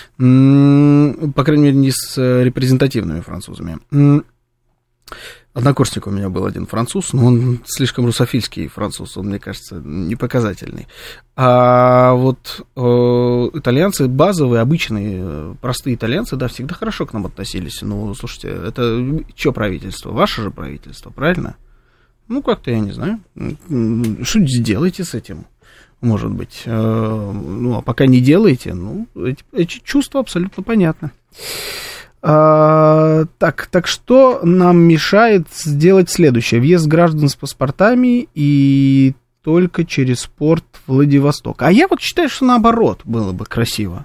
по крайней мере, не с репрезентативными французами. Однокурсник у меня был один француз, но он слишком русофильский француз, он, мне кажется, непоказательный. А вот э, итальянцы базовые, обычные, простые итальянцы, да, всегда хорошо к нам относились. Ну, слушайте, это чье правительство? Ваше же правительство, правильно? Ну, как-то, я не знаю, что-нибудь сделайте с этим, может быть. Э, ну, а пока не делаете, ну, эти, эти чувства абсолютно понятны. А, так, так что нам мешает сделать следующее? Въезд граждан с паспортами и только через порт Владивосток. А я вот считаю, что наоборот было бы красиво.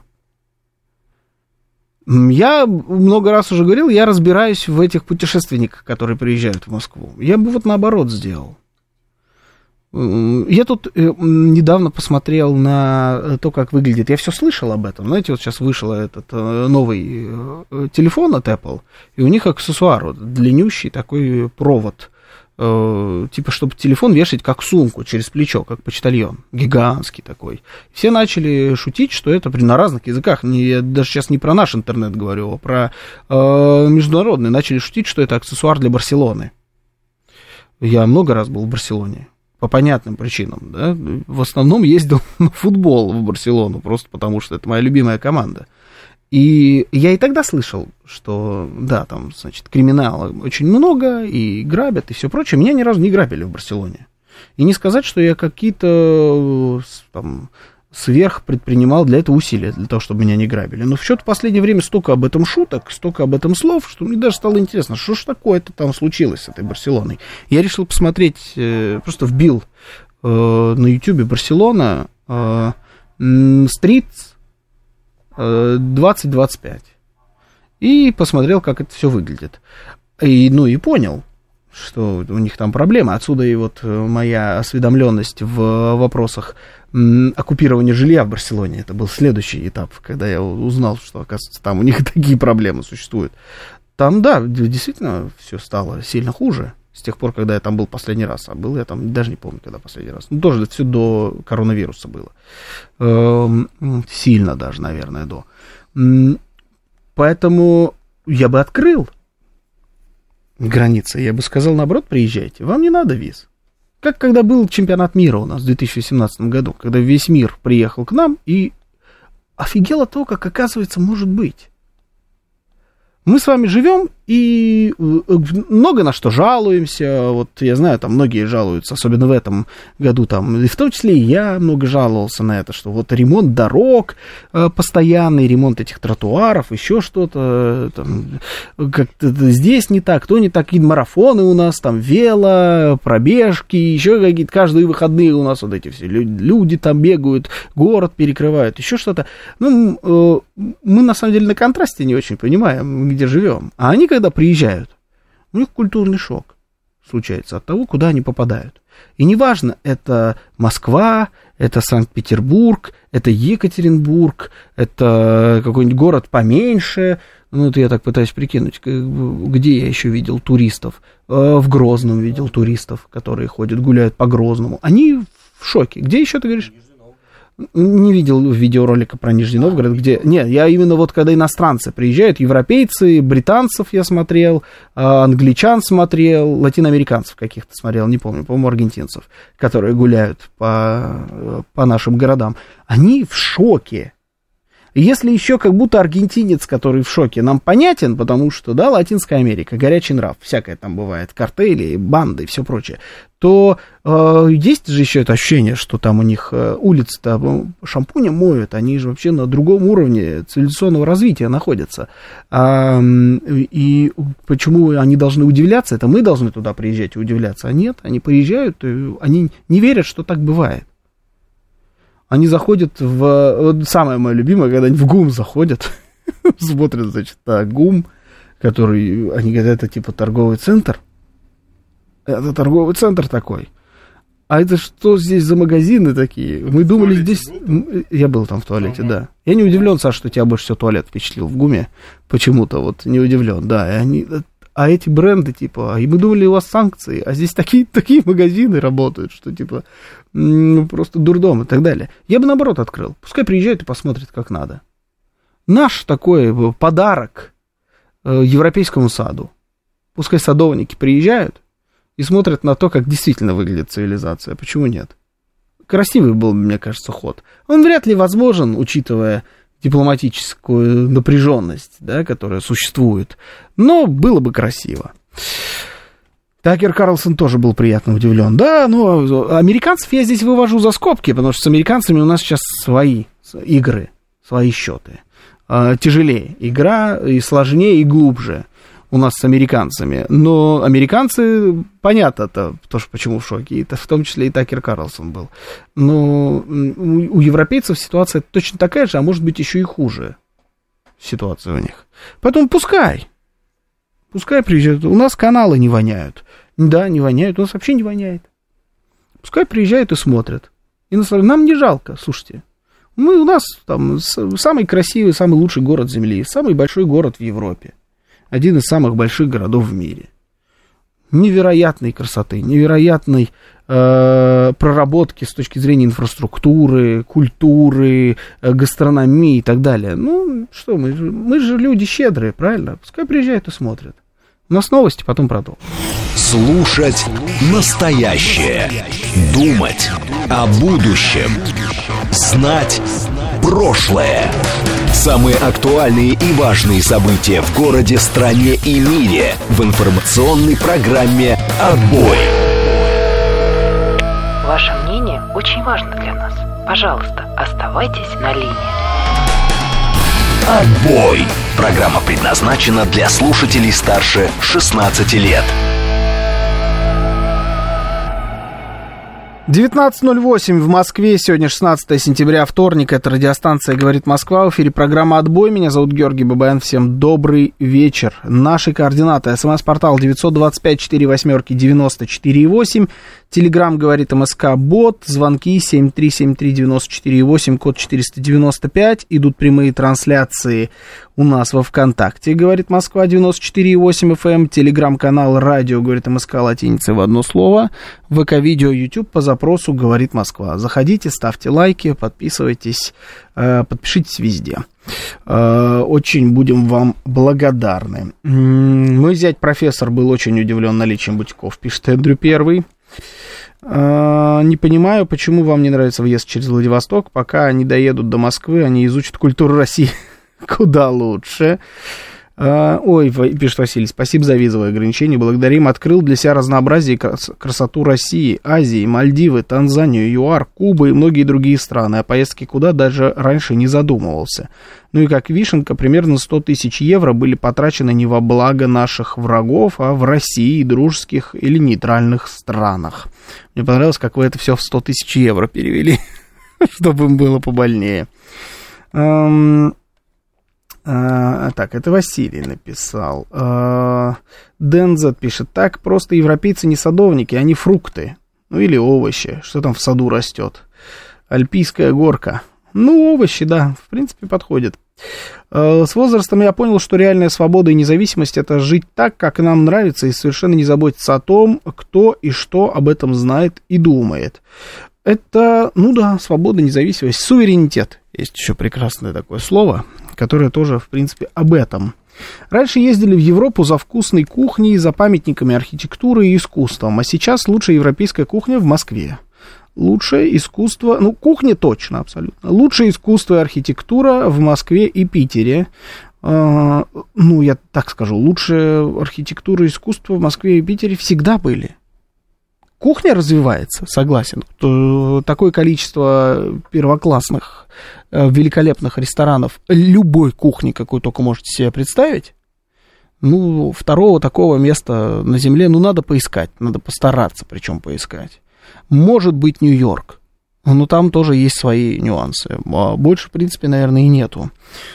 Я много раз уже говорил, я разбираюсь в этих путешественниках, которые приезжают в Москву. Я бы вот наоборот сделал. Я тут недавно посмотрел на то, как выглядит. Я все слышал об этом. Знаете, вот сейчас вышел этот новый телефон от Apple, и у них аксессуар, вот, длиннющий такой провод, типа, чтобы телефон вешать как сумку через плечо, как почтальон, гигантский такой. Все начали шутить, что это на разных языках. Я даже сейчас не про наш интернет говорю, а про э, международный. Начали шутить, что это аксессуар для Барселоны. Я много раз был в Барселоне. По понятным причинам, да, в основном ездил на футбол в Барселону, просто потому что это моя любимая команда. И я и тогда слышал, что, да, там, значит, криминала очень много, и грабят, и все прочее. Меня ни разу не грабили в Барселоне. И не сказать, что я какие-то, там, сверх предпринимал для этого усилия, для того, чтобы меня не грабили. Но в счет в последнее время столько об этом шуток, столько об этом слов, что мне даже стало интересно, что ж такое-то там случилось с этой Барселоной. Я решил посмотреть, просто вбил э, на Ютьюбе Барселона э, стрит э, двадцать двадцать пять и посмотрел, как это все выглядит. И, ну и понял, что у них там проблемы. Отсюда и вот моя осведомленность в вопросах оккупирования жилья в Барселоне. Это был следующий этап, когда я узнал, что, оказывается, там у них такие проблемы существуют. Там, да, действительно все стало сильно хуже с тех пор, когда я там был последний раз. А был я там, даже не помню, когда последний раз. Ну, тоже все до коронавируса было. Сильно даже, наверное, до. Поэтому я бы открыл границы. Я бы сказал, наоборот, приезжайте. Вам не надо виз. Как когда был чемпионат мира у нас в две тысячи семнадцатом году, когда весь мир приехал к нам и офигел от того, как, оказывается, может быть. Мы с вами живем и много на что жалуемся. Вот я знаю, там многие жалуются, особенно в этом году, там, и в том числе и я много жаловался на это, что вот ремонт дорог постоянный, ремонт этих тротуаров, еще что-то, там, как-то здесь не так, то не так, и марафоны у нас, там, вело, пробежки, еще какие-то, каждые выходные у нас вот эти все люди там бегают, город перекрывают, еще что-то. Ну, мы на самом деле на контрасте не очень понимаем, где живем. А они, когда приезжают, у них культурный шок случается от того, куда они попадают. И неважно, это Москва, это Санкт-Петербург, это Екатеринбург, это какой-нибудь город поменьше. Ну, вот я так пытаюсь прикинуть, где я еще видел туристов. В Грозном видел туристов, которые ходят, гуляют по Грозному. Они в шоке. Где еще, ты говоришь? Не видел видеоролика про Нижний Новгород, где... Нет, я именно вот когда иностранцы приезжают, европейцы, британцев я смотрел, англичан смотрел, латиноамериканцев каких-то смотрел, не помню, по-моему, аргентинцев, которые гуляют по, по нашим городам. Они в шоке. Если еще как будто аргентинец, который в шоке, нам понятен, потому что, да, Латинская Америка, горячий нрав, всякое там бывает, картели, банды и все прочее, то э, есть же еще это ощущение, что там у них э, улицы-то шампунем моют, они же вообще на другом уровне цивилизационного развития находятся. А, и почему они должны удивляться, это мы должны туда приезжать и удивляться, а нет, они приезжают, они не верят, что так бывает. Они заходят в... Вот самое мое любимое, когда они в ГУМ заходят, смотрят, значит, на ГУМ, который... Они говорят, это типа торговый центр. Это торговый центр такой. А это что здесь за магазины такие? Мы думали, здесь... Я был там в туалете, да. Я не удивлен, Саша, что тебя больше всего туалет впечатлил в ГУМе. Почему-то вот не удивлен, да. И они... А эти бренды, типа, и мы думали, у вас санкции, а здесь такие, такие магазины работают, что, типа, ну, просто дурдом и так далее. Я бы, наоборот, открыл. Пускай приезжают и посмотрят, как надо. Наш такой подарок Европейскому саду. Пускай садовники приезжают и смотрят на то, как действительно выглядит цивилизация. Почему нет? Красивый был, мне кажется, ход. Он вряд ли возможен, учитывая дипломатическую напряженность, да, которая существует. Но было бы красиво. Такер Карлсон тоже был приятно удивлен. Да, ну, американцев я здесь вывожу за скобки, потому что с американцами у нас сейчас свои игры, свои счеты. А, тяжелее игра, и сложнее, и глубже у нас с американцами. Но американцы, понятно-то, тоже почему в шоке. Это в том числе и Такер Карлсон был. Но у, у европейцев ситуация точно такая же, а может быть еще и хуже ситуация у них. Поэтому пускай. Пускай приезжают. У нас каналы не воняют. Да, не воняют. У нас вообще не воняет. Пускай приезжают и смотрят. И наслаждаются. Нам не жалко, слушайте. Мы, у нас там самый красивый, самый лучший город Земли, самый большой город в Европе. Один из самых больших городов в мире. Невероятной красоты, невероятной э, проработки с точки зрения инфраструктуры, культуры, э, гастрономии и так далее. Ну, что, мы, мы же люди щедрые, правильно? Пускай приезжают и смотрят. У нас новости, потом продолжим. Слушать настоящее. Думать о будущем. Знать прошлое. Самые актуальные и важные события в городе, стране и мире в информационной программе «Отбой». Ваше мнение очень важно для нас. Пожалуйста, оставайтесь на линии. «Отбой». Программа предназначена для слушателей старше шестнадцати лет. девятнадцать ноль восемь в Москве, сегодня шестнадцатое сентября, вторник, это радиостанция «Говорит Москва», в эфире программа «Отбой», меня зовут Георгий Бабаян, всем добрый вечер. Наши координаты: смс-портал девятьсот двадцать пять сорок восемь девяносто четыре восемь, телеграмм «Говорит МСК» бот, звонки семь три семь три девяносто четыре восемь, код четыреста девяносто пять, идут прямые трансляции у нас во ВКонтакте, «Говорит Москва» девяносто четыре восемь эф эм, телеграм-канал «Радио Говорит МСК» латиницей в одно слово, ВК-видео, YouTube по запросу «Говорит Москва». Заходите, ставьте лайки, подписывайтесь, подпишитесь везде. Очень будем вам благодарны. Мой зять профессор был очень удивлен наличием бутиков, пишет Эндрю Первый. Не понимаю, почему вам не нравится въезд через Владивосток. Пока они доедут до Москвы, они изучат культуру России куда лучше. Ой, пишет Василий, спасибо за визовые ограничения, благодарим. Открыл для себя разнообразие и красоту России, Азии, Мальдивы, Танзанию, ЮАР, Кубы и многие другие страны. О поездке куда даже раньше не задумывался. Ну и как вишенка, примерно сто тысяч евро были потрачены не во благо наших врагов, а в России, дружеских или нейтральных странах. Мне понравилось, как вы это все в сто тысяч евро перевели, чтобы им было побольнее. А, так, это Василий написал. А, Дензет пишет: так, просто европейцы не садовники, они фрукты. Ну или овощи. Что там в саду растет? Альпийская горка. Ну, овощи, да, в принципе, подходит. А, с возрастом я понял, что реальная свобода и независимость — это жить так, как нам нравится, и совершенно не заботиться о том, кто и что об этом знает и думает. Это, ну да, свобода, независимость, суверенитет. Есть еще прекрасное такое слово, которое тоже, в принципе, об этом. Раньше ездили в Европу за вкусной кухней, за памятниками архитектуры и искусством, а сейчас лучшая европейская кухня в Москве. Лучшее искусство, ну, кухня точно, абсолютно. Лучшее искусство и архитектура в Москве и Питере. Э, ну, я так скажу, лучшая архитектура и искусство в Москве и Питере всегда были. Кухня развивается, согласен. Такое количество первоклассных, великолепных ресторанов любой кухни, какую только можете себе представить. Ну, второго такого места на земле, ну, надо поискать, надо постараться, причем поискать. Может быть, Нью-Йорк, но там тоже есть свои нюансы. Больше, в принципе, наверное, и нету.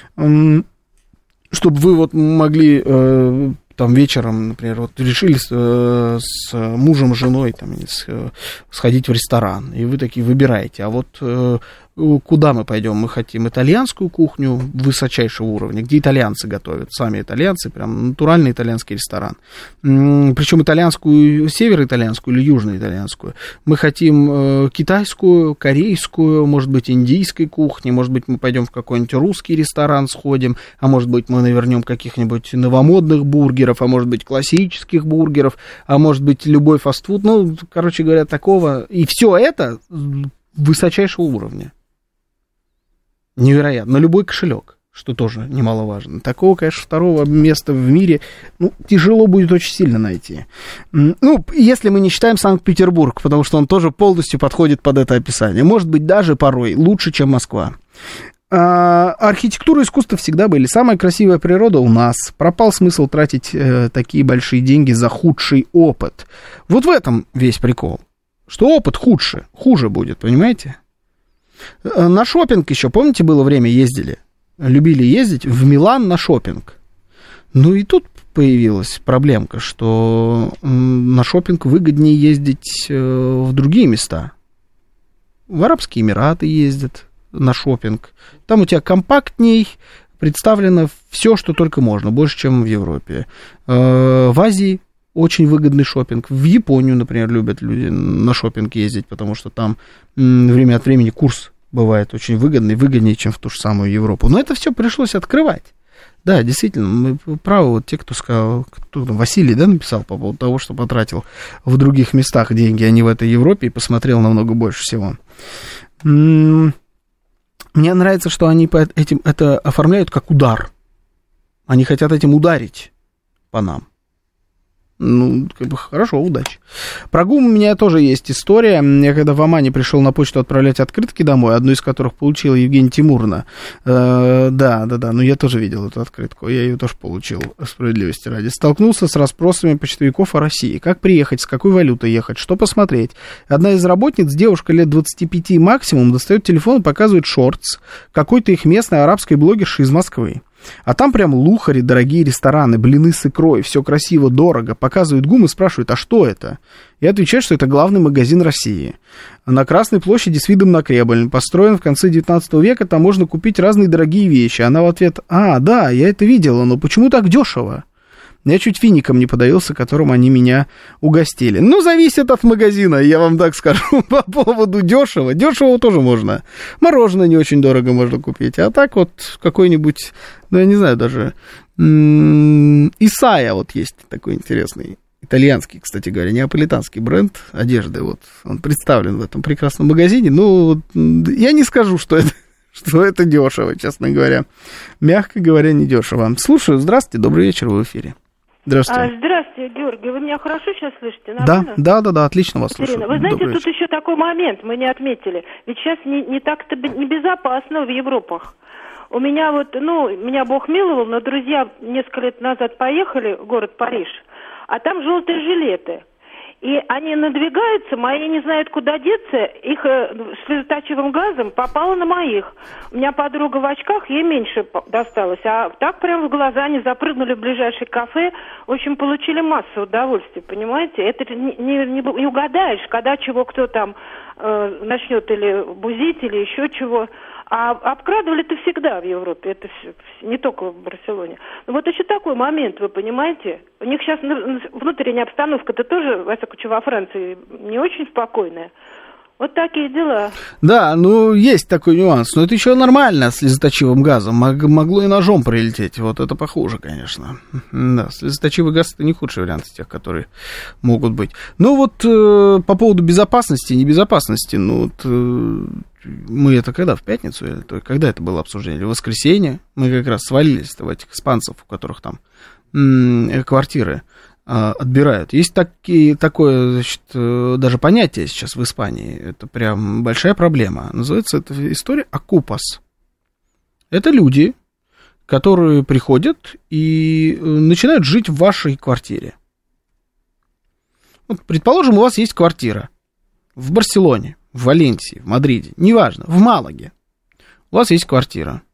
Чтобы вы вот могли... Там вечером, например, вот решили с, э, с мужем, женой там, с, э, сходить в ресторан, и вы такие выбираете, а вот э, куда мы пойдем? Мы хотим итальянскую кухню высочайшего уровня, где итальянцы готовят, сами итальянцы, прям натуральный итальянский ресторан. Причем итальянскую, северо-итальянскую или южно-итальянскую. Мы хотим э, китайскую, корейскую, может быть, индийской кухни, может быть, мы пойдем в какой-нибудь русский ресторан сходим, а может быть, мы навернем каких-нибудь новомодных бургеров, а может быть, классических бургеров, а может быть, любой фастфуд. Ну, короче говоря, такого. И все это высочайшего уровня. Невероятно. На любой кошелек, что тоже немаловажно. Такого, конечно, второго места в мире, ну, тяжело будет очень сильно найти. Ну, если мы не считаем Санкт-Петербург, потому что он тоже полностью подходит под это описание. Может быть, даже порой лучше, чем Москва. А, архитектура и искусство всегда были. Самая красивая природа у нас. Пропал смысл тратить э, такие большие деньги за худший опыт. Вот в этом весь прикол. Что опыт худше, хуже будет, понимаете? На шопинг еще, помните, было время, ездили? Любили ездить в Милан на шопинг. Ну и тут появилась проблемка, что на шопинг выгоднее ездить в другие места. В Арабские Эмираты ездят на шопинг. Там у тебя компактней, представлено все, что только можно, больше, чем в Европе. В Азии очень выгодный шопинг. В Японию, например, любят люди на шопинг ездить, потому что там время от времени курс бывает очень выгодный, выгоднее, чем в ту же самую Европу. Но это все пришлось открывать. Да, действительно, мы правы, вот те, кто сказал, кто, Василий, да, написал по поводу того, что потратил в других местах деньги, а не в этой Европе, и посмотрел намного больше всего. Мне нравится, что они этим это оформляют как удар. Они хотят этим ударить по нам. Ну, как бы хорошо, удачи. Про ГУМ у меня тоже есть история. Я когда в Омане пришел на почту отправлять открытки домой, одну из которых получила Евгения Тимуровна. Э, да, да, да, ну я тоже видел эту открытку, я ее тоже получил, справедливости ради. Столкнулся с расспросами почтовиков о России. Как приехать, с какой валютой ехать, что посмотреть. Одна из работниц, девушка лет двадцати пяти максимум, достает телефон и показывает шортс какой-то их местной арабской блогерши из Москвы. А там прям лухари, дорогие рестораны, блины с икрой, все красиво, дорого. Показывают ГУМ и спрашивают, а что это? И отвечают, что это главный магазин России. На Красной площади с видом на Кремль. Построен в конце девятнадцатого века, там можно купить разные дорогие вещи. Она в ответ, а, да, я это видела, но почему так дешево? Я чуть фиником не подавился, которым они меня угостили. Ну, зависит от магазина, я вам так скажу, по поводу дешево. Дешево тоже можно. Мороженое не очень дорого можно купить. А так вот какой-нибудь, ну, я не знаю, даже м-м, Исайя вот есть такой интересный. Итальянский, кстати говоря, неаполитанский бренд одежды. Вот он представлен в этом прекрасном магазине. Ну, я не скажу, что это, что это дешево, честно говоря. Мягко говоря, не дешево. Слушаю, здравствуйте, добрый вечер, в эфире. Здравствуйте. А, здравствуйте, Георгий. Вы меня хорошо сейчас слышите? Нормально? Да, да, да, да, отлично вас слышу. Вы знаете, Добрый тут вечер. еще такой момент, мы не отметили. Ведь сейчас не, не так-то небезопасно в Европах. У меня вот, ну, меня Бог миловал, но друзья несколько лет назад поехали в город Париж, а там желтые жилеты. И они надвигаются, мои не знают, куда деться, их э, слезоточивым газом попало на моих. У меня подруга в очках, ей меньше досталось, а так прям в глаза они запрыгнули в ближайшее кафе, в общем, получили массу удовольствия, понимаете? Это не, не, не, не угадаешь, когда чего кто там э, начнет или бузить, или еще чего. А обкрадывали-то всегда в Европе, это все, не только в Барселоне. Но вот еще такой момент, вы понимаете? У них сейчас внутренняя обстановка-то тоже, во всяком случае, во Франции не очень спокойная. Вот такие дела. Да, ну, есть такой нюанс, но это еще нормально с слезоточивым газом. Могло и ножом прилететь, вот это похуже, конечно. Да, слезоточивый газ — это не худший вариант из тех, которые могут быть. Ну, вот э, по поводу безопасности и небезопасности, ну, вот, э, мы это когда, в пятницу, или когда это было обсуждение? В воскресенье мы как раз свалились-то в этих испанцев, у которых там м- квартиры отбирают. Есть такие, такое, значит, даже понятие сейчас в Испании, это прям большая проблема. Называется эта история окупас. Это люди, которые приходят и начинают жить в вашей квартире. Вот, предположим, у вас есть квартира в Барселоне, в Валенсии, в Мадриде, неважно, в Малаге. У вас есть квартира.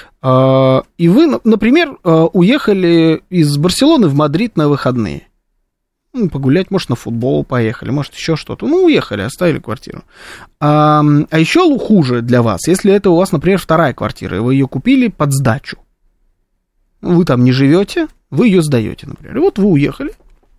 И вы, например, уехали из Барселоны в Мадрид на выходные. Ну, погулять, может, на футбол поехали, может, еще что-то. Ну, уехали, оставили квартиру. А, а еще хуже для вас, если это у вас, например, вторая квартира, и вы ее купили под сдачу. Вы там не живете, вы ее сдаете, например. И вот вы уехали.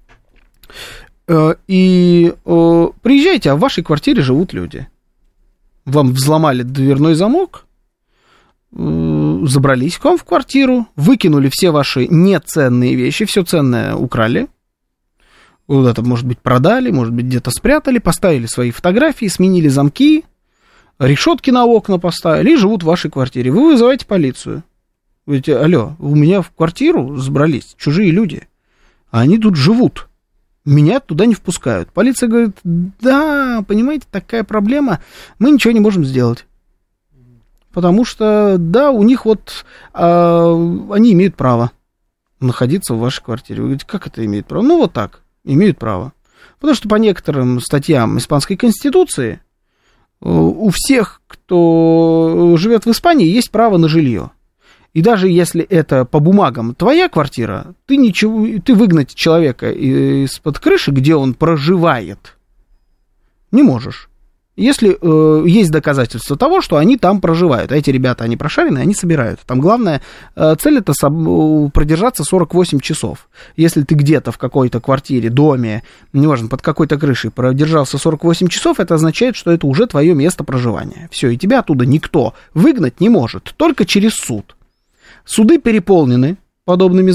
И приезжаете, а в вашей квартире живут люди. Вам взломали дверной замок, забрались к вам в квартиру, выкинули все ваши неценные вещи, все ценное украли, куда-то, может быть, продали, может быть, где-то спрятали, поставили свои фотографии, сменили замки, решетки на окна поставили и живут в вашей квартире. Вы вызываете полицию. Вы говорите, алло, у меня в квартиру забрались чужие люди, а они тут живут. Меня туда не впускают. Полиция говорит, да, понимаете, такая проблема, мы ничего не можем сделать. Потому что, да, у них вот, а, они имеют право находиться в вашей квартире. Вы говорите, как это имеет право? Ну, вот так, имеют право. Потому что по некоторым статьям Испанской Конституции у всех, кто живет в Испании, есть право на жилье. И даже если это по бумагам твоя квартира, ты, ничего, ты выгнать человека из-под крыши, где он проживает, не можешь. Если э, есть доказательства того, что они там проживают, а эти ребята, они прошаренные, они собирают. Там главная э, цель это соб- продержаться сорок восемь часов. Если ты где-то в какой-то квартире, доме, неважно, под какой-то крышей продержался сорок восемь часов, это означает, что это уже твое место проживания. Все, и тебя оттуда никто выгнать не может, только через суд. Суды переполнены подобными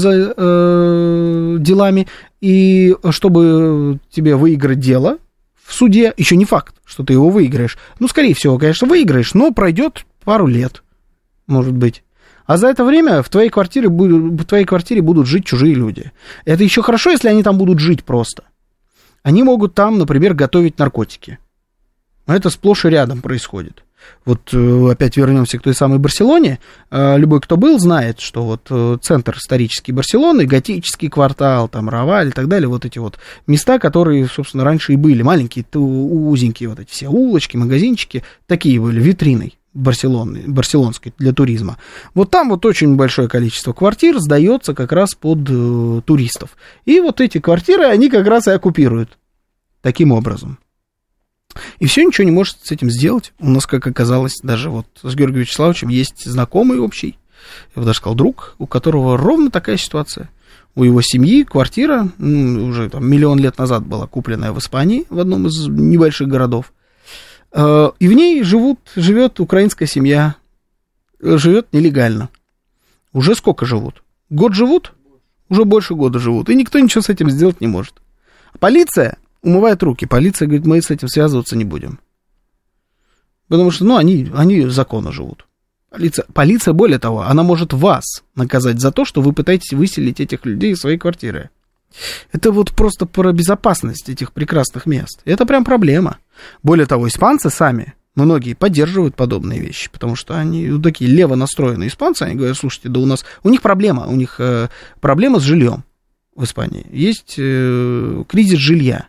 э, делами, и чтобы тебе выиграть дело в суде, еще не факт, что ты его выиграешь. Ну, скорее всего, конечно, выиграешь, но пройдет пару лет, может быть. А за это время в твоей квартире, в твоей квартире будут жить чужие люди. Это еще хорошо, если они там будут жить просто. Они могут там, например, готовить наркотики. Это сплошь и рядом происходит. Вот опять вернемся к той самой Барселоне. Любой, кто был, знает, что вот центр исторический Барселоны, готический квартал, там Раваль и так далее, вот эти вот места, которые, собственно, раньше и были, маленькие, узенькие вот эти все улочки, магазинчики, такие были витриной Барселоны, барселонской для туризма. Вот там вот очень большое количество квартир сдается как раз под э, туристов. И вот эти квартиры, они как раз и оккупируют таким образом. И все, ничего не может с этим сделать. У нас, как оказалось, даже вот с Георгием Вячеславовичем есть знакомый общий, я бы даже сказал, друг, у которого ровно такая ситуация. У его семьи квартира, ну, уже там, миллион лет назад была купленная в Испании, в одном из небольших городов. И в ней живут, живет украинская семья, живет нелегально. Уже сколько живут? Год живут? Уже больше года живут. И никто ничего с этим сделать не может. Полиция умывает руки. Полиция говорит, мы с этим связываться не будем. Потому что, ну, они, они законно живут. Полиция, полиция, более того, она может вас наказать за то, что вы пытаетесь выселить этих людей из своей квартиры. Это вот просто про безопасность этих прекрасных мест. Это прям проблема. Более того, испанцы сами, многие поддерживают подобные вещи, потому что они вот такие лево настроенные испанцы, они говорят, слушайте, да у нас, у них проблема, у них э, проблема с жильем в Испании. Есть э, кризис жилья.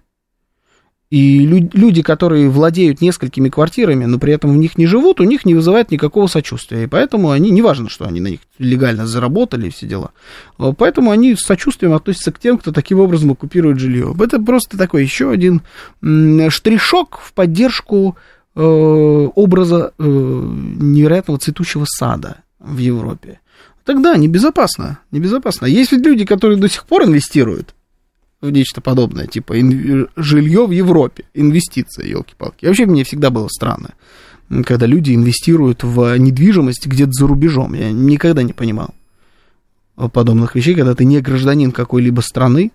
И лю- люди, которые владеют несколькими квартирами, но при этом в них не живут, у них не вызывает никакого сочувствия. И поэтому они, неважно, что они на них легально заработали и все дела, поэтому они с сочувствием относятся к тем, кто таким образом оккупирует жилье. Это просто такой еще один м- штришок в поддержку э, образа э, невероятного цветущего сада в Европе. Тогда небезопасно, небезопасно. Есть ведь люди, которые до сих пор инвестируют в нечто подобное, типа инв... жилье в Европе, инвестиции, елки-палки. И вообще мне всегда было странно, когда люди инвестируют в недвижимость где-то за рубежом. Я никогда не понимал подобных вещей, когда ты не гражданин какой-либо страны,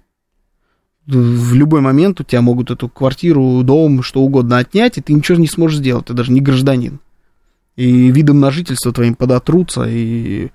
в любой момент у тебя могут эту квартиру, дом, что угодно отнять, и ты ничего не сможешь сделать, ты даже не гражданин. И видом на жительство твоим подотрутся, и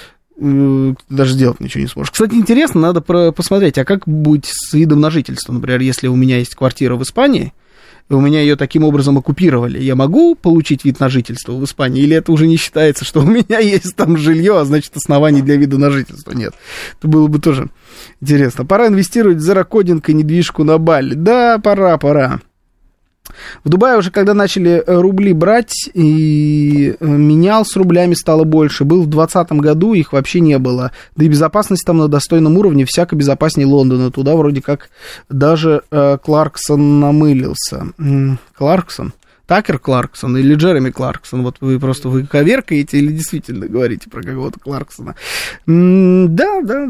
даже сделать ничего не сможешь. Кстати, интересно, надо про- посмотреть, а как будет с видом на жительство, например, если у меня есть квартира в Испании, и у меня ее таким образом оккупировали, я могу получить вид на жительство в Испании, или это уже не считается, что у меня есть там жилье, а значит оснований для вида на жительство нет? Это было бы тоже интересно. Пора инвестировать в зерокодинг и недвижку на Бали. Да, пора, пора. В Дубае уже, когда начали рубли брать, и менял с рублями стало больше. Был в двадцатом году, их вообще не было. Да и безопасность там на достойном уровне, всяко безопаснее Лондона. Туда вроде как даже э, Кларксон намылился. Кларксон? Такер Кларксон или Джереми Кларксон? Вот вы просто вы коверкаете или действительно говорите про какого-то Кларксона? Да, да.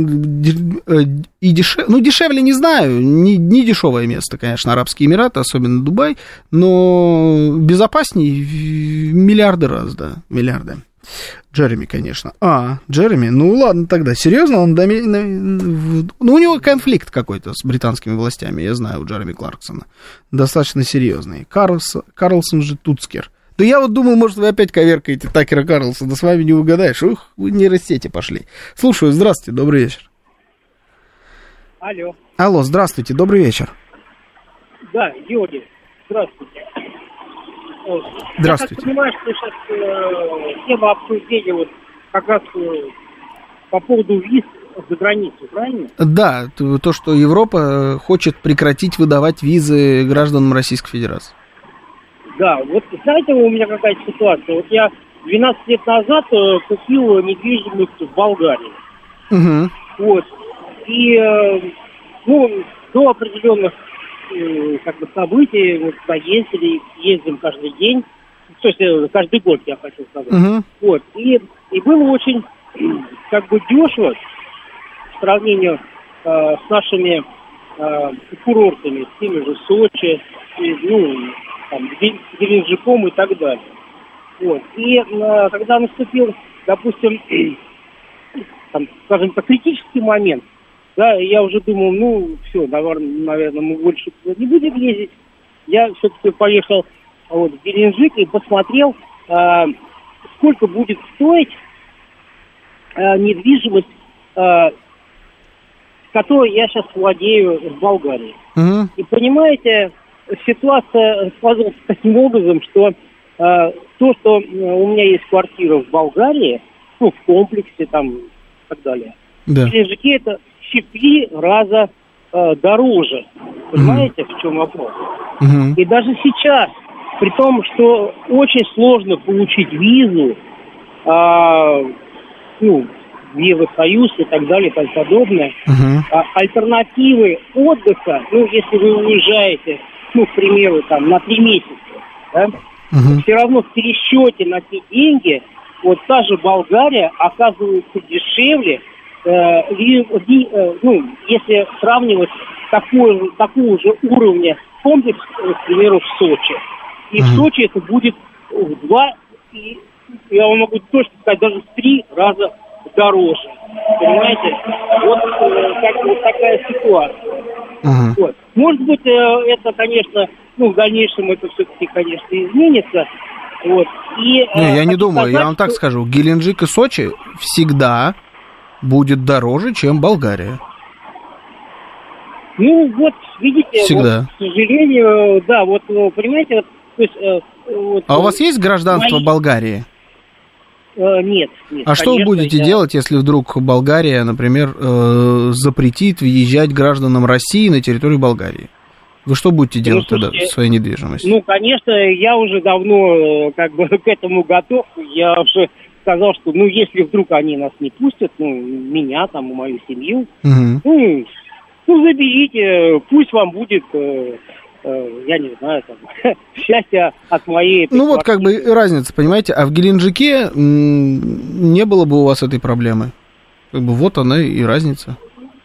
И дешевле, ну, дешевле не знаю. Не, не дешевое место, конечно, Арабские Эмираты, особенно Дубай, но безопаснее миллиарды раз, да, миллиарды. Джереми, конечно. А, Джереми, ну ладно тогда, серьезно, он доме... ну, у него конфликт какой-то с британскими властями, я знаю, у Джереми Кларксона. Достаточно серьезный. Карлс... Карлсон же Туцкер. Да я вот думал, может, вы опять коверкаете Такера Карлсона, с вами не угадаешь. Ух, вы нейросети пошли. Слушаю, здравствуйте, добрый вечер. Алло. Алло, здравствуйте, добрый вечер. Да, Георгий, здравствуйте. Здравствуйте. Я так понимаю, что сейчас э, тема обсуждения вот как раз э, по поводу виз за границу, правильно? Да, то, что Европа хочет прекратить выдавать визы гражданам Российской Федерации. Да, вот знаете, у меня какая-то ситуация. Вот я двенадцать лет назад э, купил недвижимость в Болгарии. Угу. Вот. И, э, ну, до определенных э, как бы событий, вот, поездили, ездим каждый день. То есть, э, каждый год, я хотел сказать. Угу. Вот. И, и было очень, как бы, дешево в сравнении э, с нашими э, курортами, с теми же Сочи, и, ну, там, Геленджиком и так далее. Вот. И э, когда наступил, допустим, там, скажем так, критический момент, да, я уже думал, ну, все, наверное, мы больше не будем ездить. Я все-таки поехал вот, в Геленджик и посмотрел, э, сколько будет стоить э, недвижимость, э, которой я сейчас владею в Болгарии. Угу. И понимаете, ситуация складывалась таким образом, что э, то, что у меня есть квартира в Болгарии, ну, в комплексе там и так далее, Да. в Геленджике это в четыре раза э, дороже. Понимаете, mm-hmm. в чем вопрос? Mm-hmm. И даже сейчас, при том, что очень сложно получить визу, э, ну, в Евросоюз и так далее и тому подобное, uh-huh. а, альтернативы отдыха, ну, если вы уезжаете, ну, к примеру, там, на три месяца, да, uh-huh. все равно в пересчете на те деньги, вот та же Болгария оказывается дешевле, э, и, и, э, ну, если сравнивать такой, такого же уровня комплекс, к примеру, в Сочи. И uh-huh. в Сочи это будет в два, и, я вам могу точно сказать, даже в три раза дороже. Понимаете? Вот э, как, вот такая ситуация. Uh-huh. Вот. Может быть, э, это, конечно, ну, в дальнейшем это все-таки, конечно, изменится. Вот. И, э, не, я не думаю, сказать, я вам так что... скажу. Геленджик и Сочи всегда будет дороже, чем Болгария. Ну, вот, видите, всегда. Вот, к сожалению, да, вот, понимаете, вот, то есть, э, вот, а у вас есть гражданство мои... Болгарии? Э, нет, нет. А что вы будете я... делать, если вдруг Болгария, например, э, запретит въезжать гражданам России на территорию Болгарии? Вы что будете делать ну, слушайте, тогда со своей недвижимостью? Ну, конечно, я уже давно как бы к этому готов. Я уже сказал, что, ну, если вдруг они нас не пустят, ну, меня, там, и мою семью, угу. ну, ну, заберите, пусть вам будет... Э, я не знаю, там, счастье от моей... Ну, вот как бы разница, понимаете, а в Геленджике не было бы у вас этой проблемы. Как бы вот она и разница.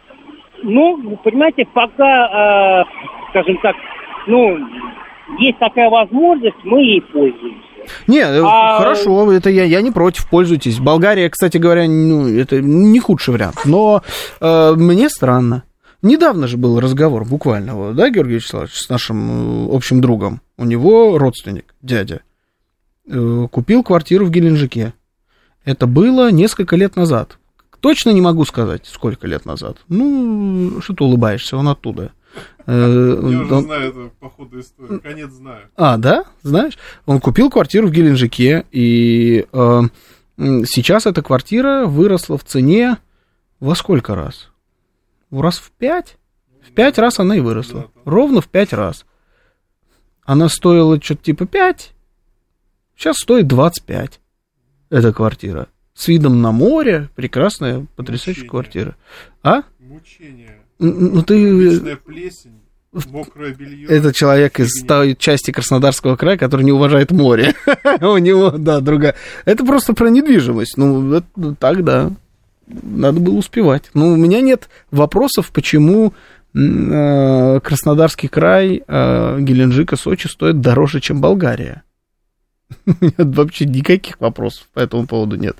Ну, понимаете, пока, э, скажем так, ну, есть такая возможность, мы ей пользуемся. Не, а... хорошо, это я, я не против, пользуйтесь. Болгария, кстати говоря, ну, это не худший вариант, но э, мне странно. Недавно же был разговор, буквально, да, Георгий Вячеславович, с нашим общим другом. У него родственник, дядя, купил квартиру в Геленджике. Это было несколько лет назад. Точно не могу сказать, сколько лет назад. Ну, что ты улыбаешься, он оттуда. Я уже знаю эту, походу, историю, конец знаю. А, да? Знаешь? Он купил квартиру в Геленджике, и э, сейчас эта квартира выросла в цене во сколько раз? Раз в пять? В пять раз она и выросла. Ровно в пять раз. Она стоила что-то типа пять. Сейчас стоит двадцать пять. Эта квартира. С видом на море. Прекрасная, потрясающая Мучение. Квартира. А? Мучение. Ну ты... Вечная плесень. Мокрое белье. Это человек из той части Краснодарского края, который не уважает море. У него, да, другая. Это просто про недвижимость. Ну, так, да. Надо было успевать. Но у меня нет вопросов, почему э, Краснодарский край, э, Геленджик и Сочи стоят дороже, чем Болгария. Нет, вообще никаких вопросов по этому поводу нет.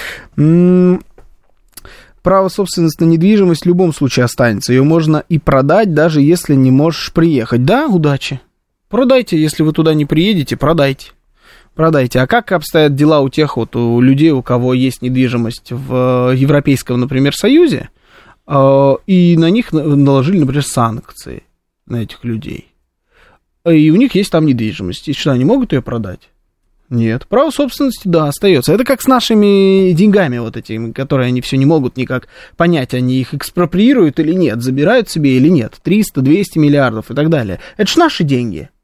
Право собственности на недвижимость в любом случае останется. Ее можно и продать, даже если не можешь приехать. Да, удачи. Продайте, если вы туда не приедете, продайте. Продайте. А как обстоят дела у тех вот, у людей, у кого есть недвижимость в Европейском, например, Союзе, и на них наложили, например, санкции на этих людей. И у них есть там недвижимость. И что, они могут ее продать? Нет. Право собственности, да, остается. Это как с нашими деньгами вот этими, которые они все не могут никак понять, они их экспроприируют или нет, забирают себе или нет. триста, двести миллиардов и так далее. Это ж наши деньги.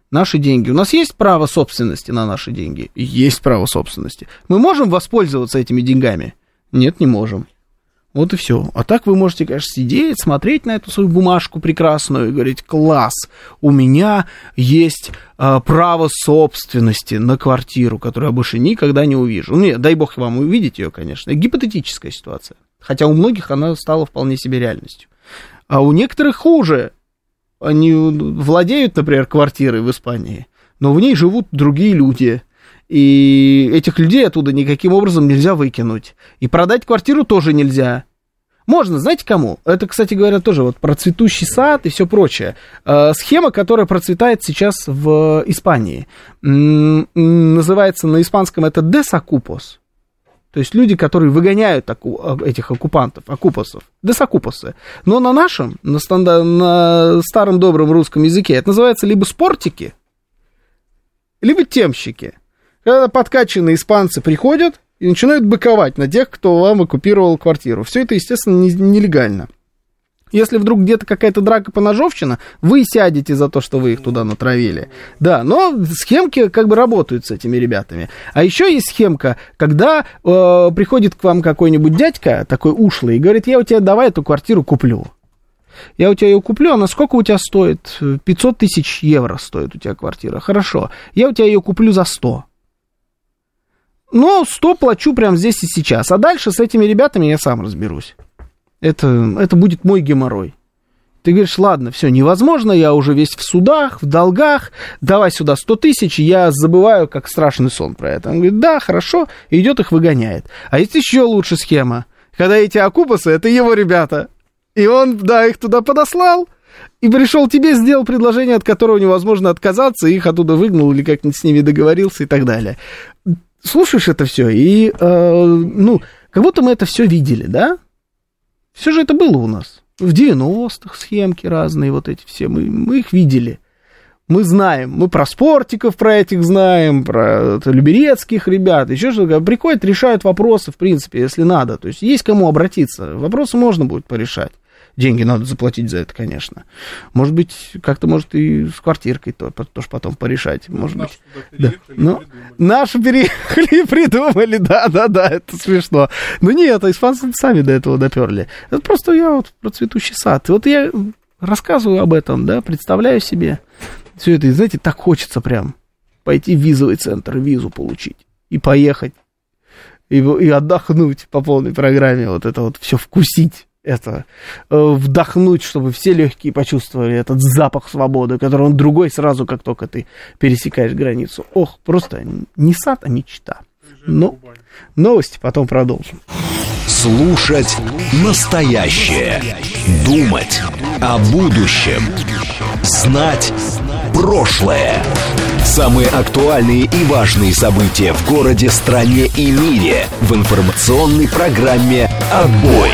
наши деньги. У нас есть право собственности на наши деньги? Есть право собственности. Мы можем воспользоваться этими деньгами? Нет, не можем. Вот и все. А так вы можете, конечно, сидеть, смотреть на эту свою бумажку прекрасную и говорить: класс, у меня есть э, право собственности на квартиру, которую я больше никогда не увижу. Ну, нет, дай бог вам увидеть ее, конечно. Это гипотетическая ситуация. Хотя у многих она стала вполне себе реальностью. А у некоторых хуже. Они владеют, например, квартирой в Испании, но в ней живут другие люди. И этих людей оттуда никаким образом нельзя выкинуть. И продать квартиру тоже нельзя. Можно, знаете, кому? Это, кстати говоря, тоже вот про цветущий сад и все прочее. Э, схема, которая процветает сейчас в Испании. М-м, называется на испанском это «desocupos». То есть люди, которые выгоняют оку- этих оккупантов, оккупасов, десокупасы. Но на нашем, на, станда- на старом добром русском языке это называется либо спортики, либо темщики. Когда подкачанные испанцы приходят и начинают быковать на тех, кто вам оккупировал квартиру. Все это, естественно, не- нелегально. Если вдруг где-то какая-то драка поножовщина, вы сядете за то, что вы их туда натравили. Да, но схемки как бы работают с этими ребятами. А еще есть схемка, когда э, приходит к вам какой-нибудь дядька, такой ушлый, и говорит: я у тебя давай эту квартиру куплю. Я у тебя ее куплю, она сколько у тебя стоит? пятьсот тысяч евро стоит у тебя квартира. Хорошо, я у тебя ее куплю за сто. Но сто плачу прямо здесь и сейчас. А дальше с этими ребятами я сам разберусь. Это, это будет мой геморрой. Ты говоришь: ладно, все, невозможно, я уже весь в судах, в долгах, давай сюда сто тысяч, я забываю, как страшный сон про это. Он говорит: да, хорошо, и идет их выгоняет. А есть еще лучше схема, когда эти оккупасы, это его ребята, и он, да, их туда подослал, и пришел тебе, сделал предложение, от которого невозможно отказаться, их оттуда выгнал или как-нибудь с ними договорился и так далее. Слушаешь это все, и, э, ну, как будто мы это все видели, да? Все же это было у нас. В девяностых схемки разные вот эти все, мы, мы их видели. Мы знаем, мы про спортиков про этих знаем, про это, люберецких ребят, еще что-то. Приходят, решают вопросы, в принципе, если надо. То есть есть кому обратиться, вопросы можно будет порешать. Деньги надо заплатить за это, конечно. Может быть, как-то, может, и с квартиркой то, тоже потом порешать. Может быть. Да. Ну, наши переехали и придумали, да-да-да, это смешно. Но нет, испанцы сами до этого доперли. Это просто я вот про цветущий сад. Вот я рассказываю об этом, да, представляю себе все это. И, знаете, так хочется прям пойти в визовый центр, визу получить и поехать, и, и отдохнуть по полной программе, вот это вот все вкусить. Это вдохнуть, чтобы все легкие почувствовали этот запах свободы, который он другой сразу, как только ты пересекаешь границу. Ох, просто не сад, а мечта. Но новости потом продолжим. Слушать настоящее. Думать о будущем. Знать прошлое. Самые актуальные и важные события в городе, стране и мире в информационной программе «Отбой».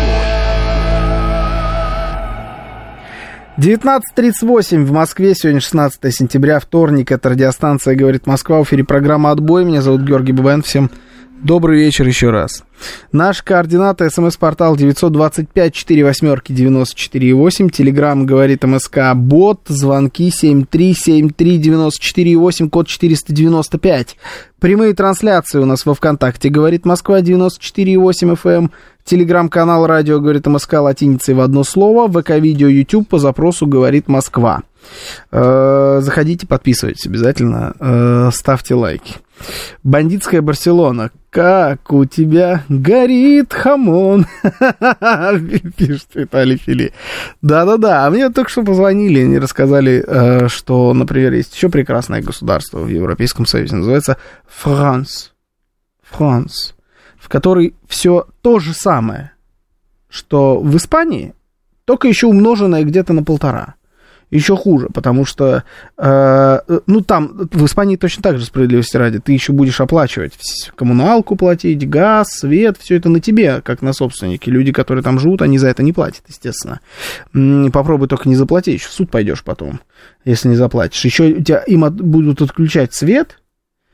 девятнадцать тридцать восемь в Москве, сегодня шестнадцатое сентября, вторник, это радиостанция «Говорит Москва», в эфире программа «Отбой», меня зовут Георгий Бабаян, всем добрый вечер еще раз. Наши координаты: смс-портал девятьсот двадцать пять сорок восемь девяносто четыре восемь, телеграмм «Говорит МСК», бот, звонки семь три семь три девяносто четыре восемь, код четыреста девяносто пять. Прямые трансляции у нас во ВКонтакте «Говорит Москва» девяносто четыре восемь эф эм, телеграм-канал «Радио Говорит МСК» латиницей в одно слово, ВК-видео, YouTube по запросу «Говорит Москва». Э-э, заходите, подписывайтесь обязательно, э-э, ставьте лайки. Бандитская Барселона. Как у тебя горит хамон, пишет Виталий Фили. Да-да-да, а мне только что позвонили, они рассказали, что, например, есть еще прекрасное государство в Европейском Союзе, называется Франс. Франс, в которой все то же самое, что в Испании, только еще умноженное где-то на полтора. Еще хуже, потому что, э, ну, там, в Испании точно так же, справедливости ради, ты еще будешь оплачивать коммуналку платить, газ, свет, все это на тебе, как на собственнике. Люди, которые там живут, они за это не платят, естественно. Попробуй только не заплатить, еще в суд пойдешь потом, если не заплатишь. Еще у тебя, им от, будут отключать свет,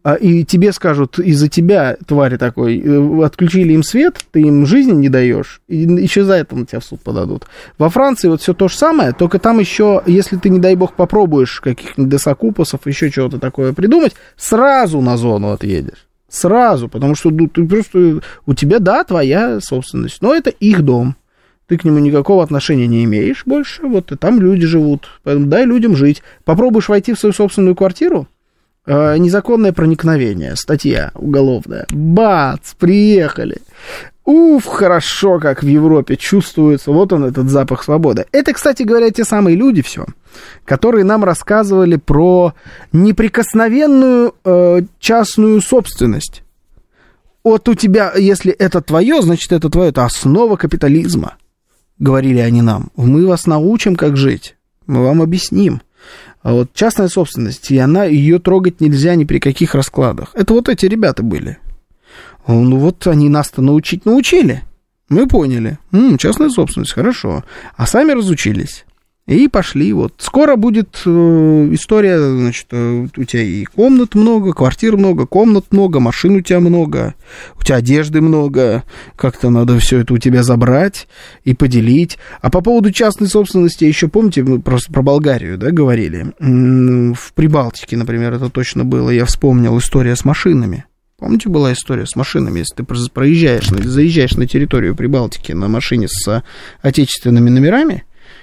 и тебе скажут, из-за тебя, твари такой, отключили им свет, ты им жизни не даешь, и еще за это на тебя в суд подадут. Во Франции вот все то же самое, только там еще, если ты, не дай бог, попробуешь каких-нибудь десокупусов, еще чего-то такое придумать, сразу на зону отъедешь. Сразу, потому что ну, ты просто, у тебя, да, твоя собственность, но это их дом. Ты к нему никакого отношения не имеешь больше, вот и там люди живут, поэтому дай людям жить. Попробуешь войти в свою собственную квартиру, э, незаконное проникновение, статья уголовная, бац, приехали. Уф, хорошо, как в Европе чувствуется, вот он, этот запах свободы. Это, кстати говоря, те самые люди все, которые нам рассказывали про неприкосновенную э, частную собственность. Вот у тебя, если это твое, значит, это твое, это основа капитализма. Говорили они нам, мы вас научим, как жить, мы вам объясним. А вот частная собственность, и она, ее трогать нельзя ни при каких раскладах. Это вот эти ребята были. Ну вот они нас-то научить научили. Мы поняли. М-м, частная собственность, хорошо. А сами разучились. И пошли вот. Скоро будет э, история, значит, э, у тебя и комнат много, квартир много, комнат много, машин у тебя много, у тебя одежды много, как-то надо все это у тебя забрать и поделить. А по поводу частной собственности, еще помните, мы просто про Болгарию, да, говорили? В Прибалтике, например, это точно было, я вспомнил, история с машинами. Помните, была история с машинами, если ты проезжаешь, заезжаешь на территорию Прибалтики на машине с отечественными номерами,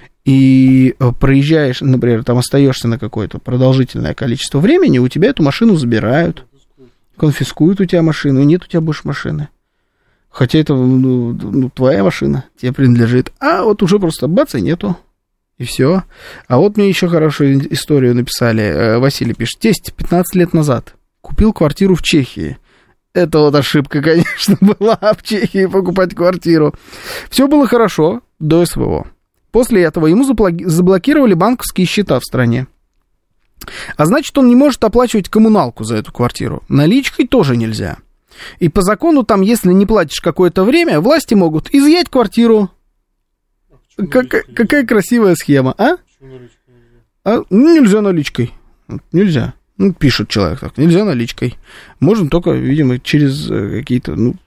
и проезжаешь, например, там остаешься на какое-то продолжительное количество времени, у тебя эту машину забирают, конфискуют у тебя машину, и нет у тебя больше машины. Хотя это ну, ну, твоя машина, тебе принадлежит, а вот уже просто бац, и нету, и все. А вот мне еще хорошую историю написали, Василий пишет, тесть пятнадцать лет назад купил квартиру в Чехии. Это вот ошибка, конечно, была в Чехии покупать квартиру. Все было хорошо до СВО. После этого ему заблокировали банковские счета в стране. А значит, он не может оплачивать коммуналку за эту квартиру. Наличкой тоже нельзя. И по закону там, если не платишь какое-то время, власти могут изъять квартиру. А как, какая красивая схема, а? а? Ну, нельзя наличкой. Нельзя. Ну, пишет человек так. Нельзя наличкой. Можно только, видимо, через какие-то, ну,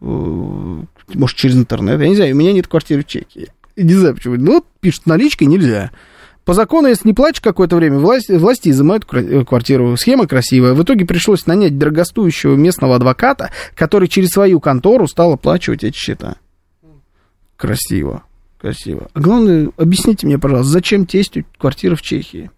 может, через интернет. Я не знаю, у меня нет квартиры в Чехии. Не знаю почему. Ну, вот пишут, наличкой нельзя. По закону, если не платишь какое-то время, власти, власти изымают квартиру. Схема красивая. В итоге пришлось нанять дорогостоящего местного адвоката, который через свою контору стал оплачивать эти счета. Красиво. Красиво. А главное, объясните мне, пожалуйста, зачем тестю квартира в Чехии?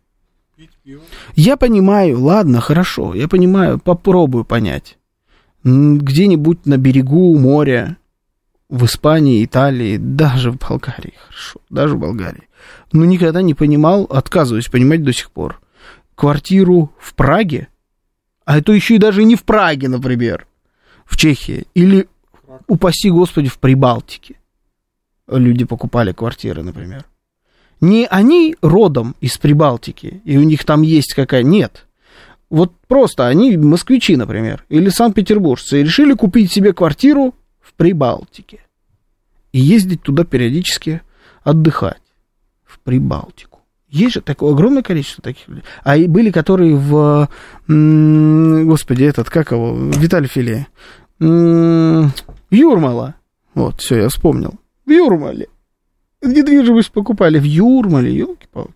Я понимаю, ладно, хорошо, я понимаю, попробую понять. Где-нибудь на берегу моря, в Испании, Италии, даже в Болгарии, хорошо, даже в Болгарии. Но никогда не понимал, отказываюсь понимать до сих пор. Квартиру в Праге, а это еще и даже не в Праге, например, в Чехии, или, упаси Господи, в Прибалтике люди покупали квартиры, например. Не они родом из Прибалтики, и у них там есть какая... Нет. Вот просто они, москвичи, например, или санкт-петербуржцы, решили купить себе квартиру в Прибалтике и ездить туда периодически отдыхать. В Прибалтику. Есть же такое огромное количество таких людей. А и были, которые в... Господи, этот, как его? Виталий Филе. Юрмала. Вот, все, я вспомнил. В Юрмале. Недвижимость покупали в Юрмале, елки-палки.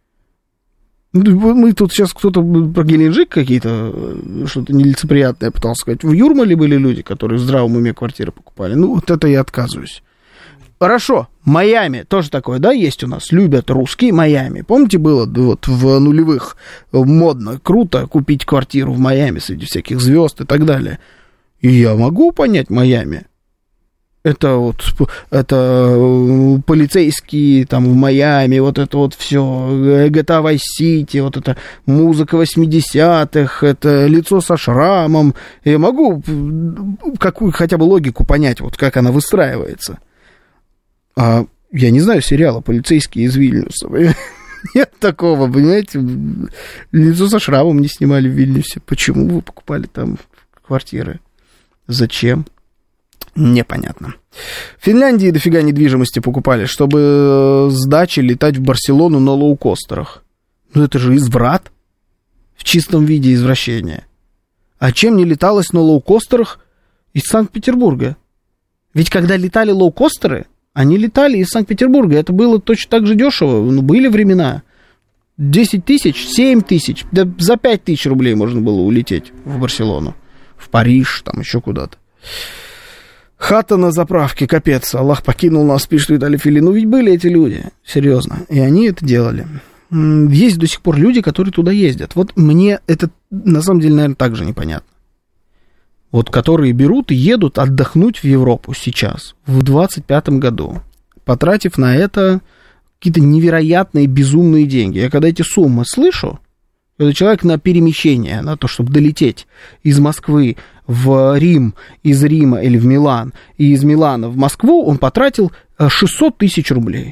Мы тут сейчас кто-то про Геленджик какие-то, что-то нелицеприятное пытался сказать. В Юрмале были люди, которые в здравом уме квартиры покупали. Ну, вот это я отказываюсь. Хорошо, Майами тоже такое, да, есть у нас. Любят русские Майами. Помните, было вот в нулевых модно, круто купить квартиру в Майами среди всяких звезд и так далее. И я могу понять Майами. Это вот, это полицейские там в Майами, вот это вот все, джи ти эй Vice City, вот это музыка восьмидесятых, это лицо со шрамом. Я могу какую хотя бы логику понять, вот как она выстраивается. А я не знаю сериала «Полицейские из Вильнюса». Нет такого, понимаете? Лицо со шрамом не снимали в Вильнюсе. Почему вы покупали там квартиры? Зачем? Непонятно. В Финляндии дофига недвижимости покупали, чтобы с дачи летать в Барселону на лоукостерах. Ну это же изврат. В чистом виде извращения. А чем не леталось на лоукостерах из Санкт-Петербурга? Ведь когда летали лоукостеры, они летали из Санкт-Петербурга. Это было точно так же дешево. Ну, были времена. десять тысяч, семь тысяч, да за пять тысяч рублей можно было улететь в Барселону, в Париж, там еще куда-то. Хата на заправке, капец, Аллах покинул нас, пишет Виталий Филин. Ну, ведь были эти люди, серьезно, и они это делали. Есть до сих пор люди, которые туда ездят. Вот мне это, на самом деле, наверное, также непонятно. Вот которые берут и едут отдохнуть в Европу сейчас, в двадцать пятом году, потратив на это какие-то невероятные, безумные деньги. Я когда эти суммы слышу, это человек на перемещение, на то, чтобы долететь из Москвы в Рим, из Рима или в Милан, и из Милана в Москву, он потратил шестьсот тысяч рублей.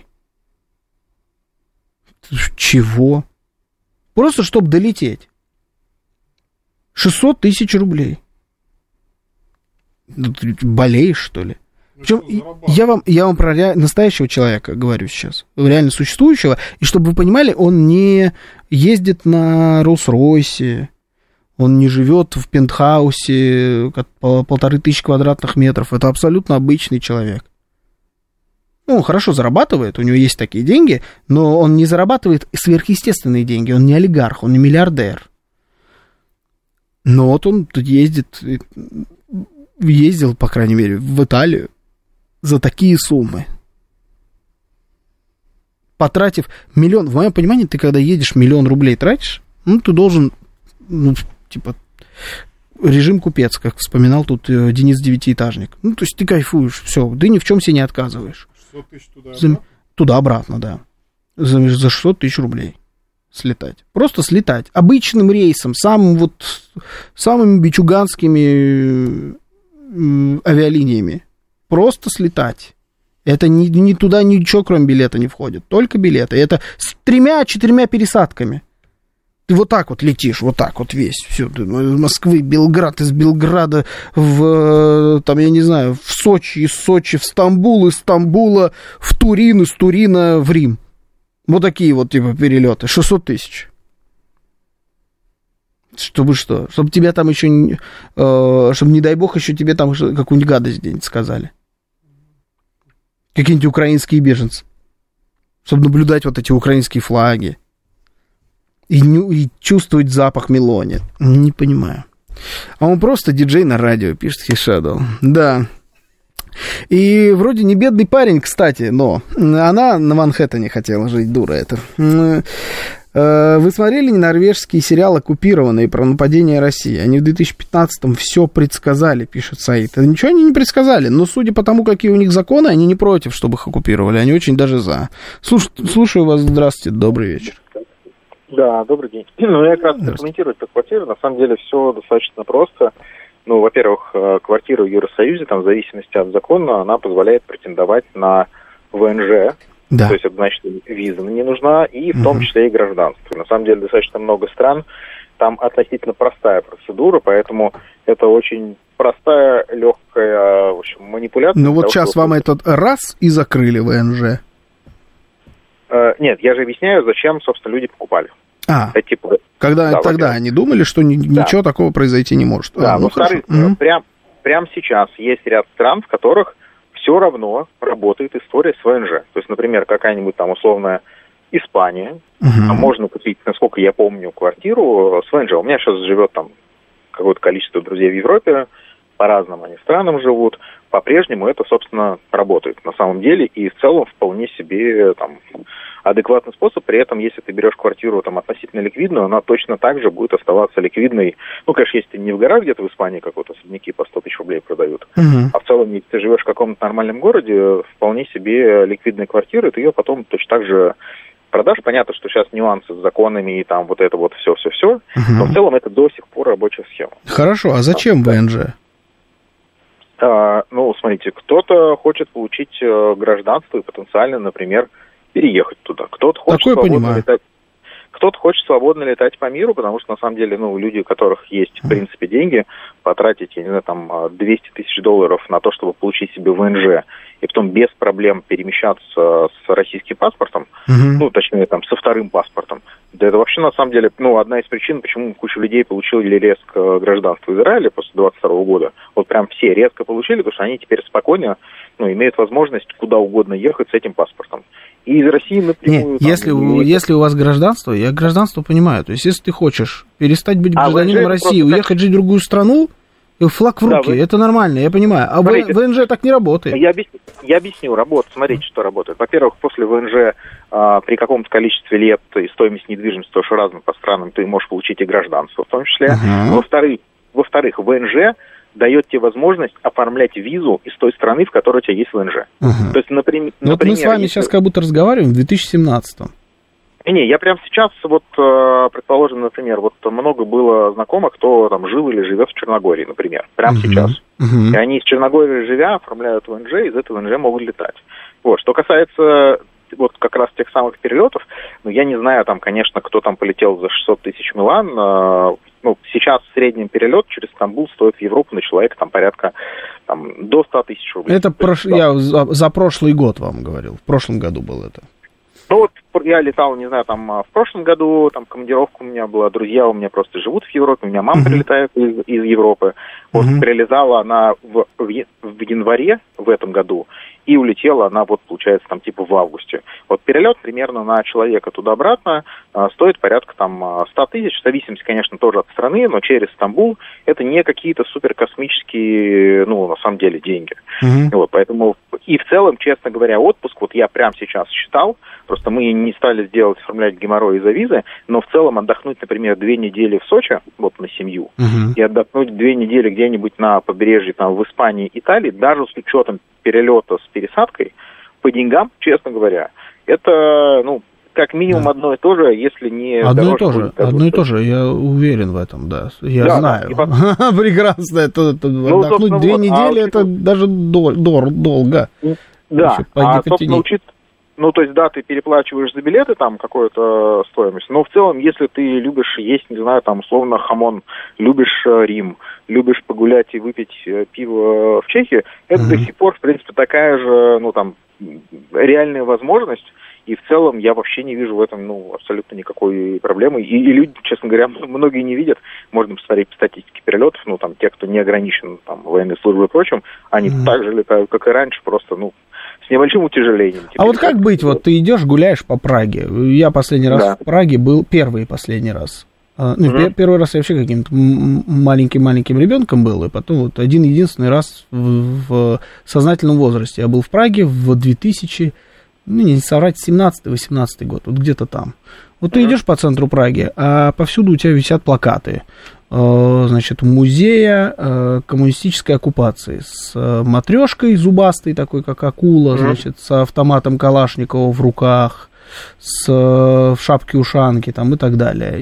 Чего? Просто чтобы долететь. шестьсот тысяч рублей. Болеешь, что ли? Причем я вам, я вам про настоящего человека говорю сейчас, реально существующего, и чтобы вы понимали, он не ездит на Роллс-Ройсе, он не живет в пентхаусе по полторы тысячи квадратных метров, это абсолютно обычный человек. Ну, он хорошо зарабатывает, у него есть такие деньги, но он не зарабатывает сверхъестественные деньги, он не олигарх, он не миллиардер. Но вот он тут ездит, ездил, по крайней мере, в Италию за такие суммы. Потратив миллион, в моем понимании, ты когда едешь, миллион рублей тратишь, ну, ты должен, ну, типа, режим купец, как вспоминал тут Денис Девятиэтажник. Ну, то есть ты кайфуешь, все, ты ни в чем себе не отказываешь. шестьсот тысяч туда-обратно? За, туда-обратно, да. За, за шестьсот тысяч рублей слетать. Просто слетать. Обычным рейсом, самым вот, самыми бичуганскими э, авиалиниями. Просто слетать. Это ни, ни туда ничего, кроме билета, не входит. Только билеты. Это с тремя-четырьмя пересадками. Ты вот так вот летишь, вот так вот весь. Все, из Москвы, Белград, из Белграда в, там, я не знаю, в Сочи, из Сочи в Стамбул, из Стамбула в Турин, из Турина в Рим. Вот такие вот, типа, перелеты. шестьсот тысяч. Чтобы что? Чтобы тебя там еще, э, чтобы, не дай бог, еще тебе там какую-нибудь гадость где-нибудь сказали. Какие-нибудь украинские беженцы. Чтобы наблюдать вот эти украинские флаги. И, ню, и чувствовать запах мелони. Не понимаю. А он просто диджей на радио, пишет Хишадо. Да. И вроде не бедный парень, кстати, но она на Манхэттене хотела жить, дура эта. Вы смотрели норвежский сериал «Оккупированные» про нападение России? Они в две тысячи пятнадцатом все предсказали, пишет Саид. Ничего они не предсказали, но судя по тому, какие у них законы, они не против, чтобы их оккупировали. Они очень даже за. Слуш... Слушаю вас, здравствуйте, добрый вечер. Да, добрый день. Ну, я как раз комментировать по квартире. На самом деле все достаточно просто. Ну, во-первых, квартира в Евросоюзе, там, в зависимости от закона, она позволяет претендовать на ВНЖ. Да. То есть, это значит, виза не нужна, и в том числе и гражданство. На самом деле, достаточно много стран, там относительно простая процедура, поэтому это очень простая, легкая, в общем, манипуляция. Ну, вот того, сейчас вам этот раз и закрыли ВНЖ. Э, нет, я же объясняю, зачем, собственно, люди покупали. А, это, типа, когда да, тогда они думали, что ни, да. ничего такого произойти не может. Да, а, ну, во-вторых, угу. прям, прям сейчас есть ряд стран, в которых все равно работает история с ВНЖ. То есть, например, какая-нибудь там условная Испания, uh-huh. там можно купить, насколько я помню, квартиру с ВНЖ. У меня сейчас живет там какое-то количество друзей в Европе, по разным они странам живут. По-прежнему это, собственно, работает на самом деле, и в целом вполне себе там адекватный способ. При этом, если ты берешь квартиру там относительно ликвидную, она точно так же будет оставаться ликвидной. Ну, конечно, если ты не в горах где-то в Испании какой-то особняки по сто тысяч рублей продают, uh-huh. а в целом, если ты живешь в каком-то нормальном городе, вполне себе ликвидная квартира, ты ее потом точно так же продашь. Понятно, что сейчас нюансы с законами и там вот это вот все-все-все, uh-huh. но в целом это до сих пор рабочая схема. Хорошо, а зачем да. ВНЖ? А, ну, смотрите, кто-то хочет получить гражданство и потенциально, например, переехать туда. Кто-то хочет Такое свободно понимаю. летать. Кто-то хочет свободно летать по миру, потому что, на самом деле, ну, люди, у которых есть, в принципе, деньги, потратить, я не знаю, там, двести тысяч долларов на то, чтобы получить себе ВНЖ, и потом без проблем перемещаться с российским паспортом, uh-huh. ну, точнее, там, со вторым паспортом, Да это вообще, на самом деле, ну, одна из причин, почему куча людей получили резко гражданство Израиля после двадцать второго года. Вот прям все резко получили, потому что они теперь спокойно, ну, имеют возможность куда угодно ехать с этим паспортом. И из России напрямую... Нет, там, если, у, если у вас гражданство, я гражданство понимаю, то есть если ты хочешь перестать быть гражданином а России, уехать как... жить в другую страну, флаг в руки, да, вы... это нормально, я понимаю. А смотрите, в ВНЖ так не работает. Я объясню, я объясню работу. Смотрите, что работает. Во-первых, после ВНЖ а, при каком-то количестве лет и стоимость недвижимости тоже разная по странам, ты можешь получить и гражданство в том числе. Uh-huh. Во-вторых, во-вторых, ВНЖ дает тебе возможность оформлять визу из той страны, в которой у тебя есть ВНЖ. Uh-huh. То есть, например, вот например, мы с вами если... сейчас как будто разговариваем в две тысячи семнадцатом. Не, я прямо сейчас, вот, предположим, например, вот много было знакомых, кто там жил или живет в Черногории, например, прямо uh-huh. сейчас. Uh-huh. И они из Черногории живя оформляют ВНЖ, и из этого ВНЖ могут летать. Вот, что касается вот как раз тех самых перелетов, ну, я не знаю, там, конечно, кто там полетел за шестьсот тысяч Милан, э, ну, сейчас в среднем перелет через Стамбул стоит в Европу на человека там порядка там, до ста тысяч рублей. Это прош... есть, я за, за прошлый год вам говорил, в прошлом году было это. Ну, вот я летал, не знаю, там, в прошлом году, там, командировка у меня была, друзья у меня просто живут в Европе, у меня мама uh-huh. прилетает из, из Европы. Вот, uh-huh. прилетала она в, в, в январе в этом году, и улетела она, вот, получается, там, типа, в августе. Вот перелет примерно на человека туда-обратно а, стоит порядка, там, ста тысяч, в зависимости, конечно, тоже от страны, но через Стамбул это не какие-то суперкосмические, ну, на самом деле, деньги. Uh-huh. Вот, поэтому, и в целом, честно говоря, отпуск, вот я прямо сейчас считал, просто мы не стали сделать, оформлять геморрой из-за визы, но в целом отдохнуть, например, две недели в Сочи, вот, на семью, uh-huh. и отдохнуть две недели где-нибудь на побережье, там, в Испании, Италии, даже с учетом перелета с пересадкой, по деньгам, честно говоря, это, ну, как минимум да. одно и то же, если не... Одно и то же, одно и то же, я уверен в этом, да, я да, знаю. Да, прекрасно, это, это ну, отдохнуть две вот, недели, а, это учит... даже дол- дол- долго. Да, а, собственно, учит... Ну, то есть, да, ты переплачиваешь за билеты, там, какую-то стоимость, но в целом, если ты любишь есть, не знаю, там, условно, хамон, любишь Рим, любишь погулять и выпить пиво в Чехии, это mm-hmm. до сих пор, в принципе, такая же, ну, там, реальная возможность, и в целом я вообще не вижу в этом, ну, абсолютно никакой проблемы, и, и люди, честно говоря, многие не видят, можно посмотреть по статистике перелетов, ну, там, те, кто не ограничен, там, военной службой и прочим, они mm-hmm. так же летают, как и раньше, просто, ну, с небольшим утяжелением. А вот как быть, вот ты идешь, гуляешь по Праге, я последний раз да. в Праге был, первый и последний раз, ну, mm-hmm. первый раз я вообще каким-то маленьким-маленьким ребенком был, и потом вот один-единственный раз в, в сознательном возрасте я был в Праге в две тысячи, ну, не соврать, семнадцатый-восемнадцатый год, вот где-то там. Вот ты mm-hmm. идешь по центру Праги, а повсюду у тебя висят плакаты, значит, музея коммунистической оккупации с матрешкой зубастой, такой как акула, mm-hmm. значит, с автоматом Калашникова в руках, с в шапке-ушанке там и так далее.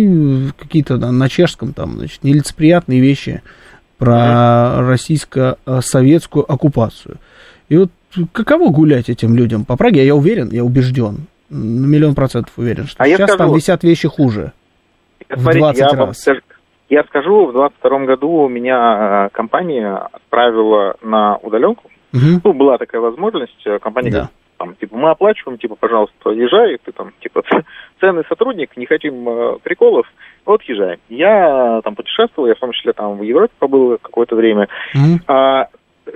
И какие-то да, на чешском там, значит, нелицеприятные вещи про mm-hmm. российско-советскую оккупацию. И вот каково гулять этим людям по Праге, я уверен, я убежден, на миллион процентов уверен, что а сейчас скажу, там висят вещи хуже. Смотрите, в двадцать я раз. Вам, я скажу, в двадцать втором году у меня компания отправила на удаленку. Угу. Ну, была такая возможность. Компания да. говорит, там, типа, мы оплачиваем, типа, пожалуйста, езжай, ты там, типа, ценный сотрудник, не хотим э, приколов, вот езжай. Я там путешествовал, я в том числе там в Европе побыл какое-то время. Угу. А,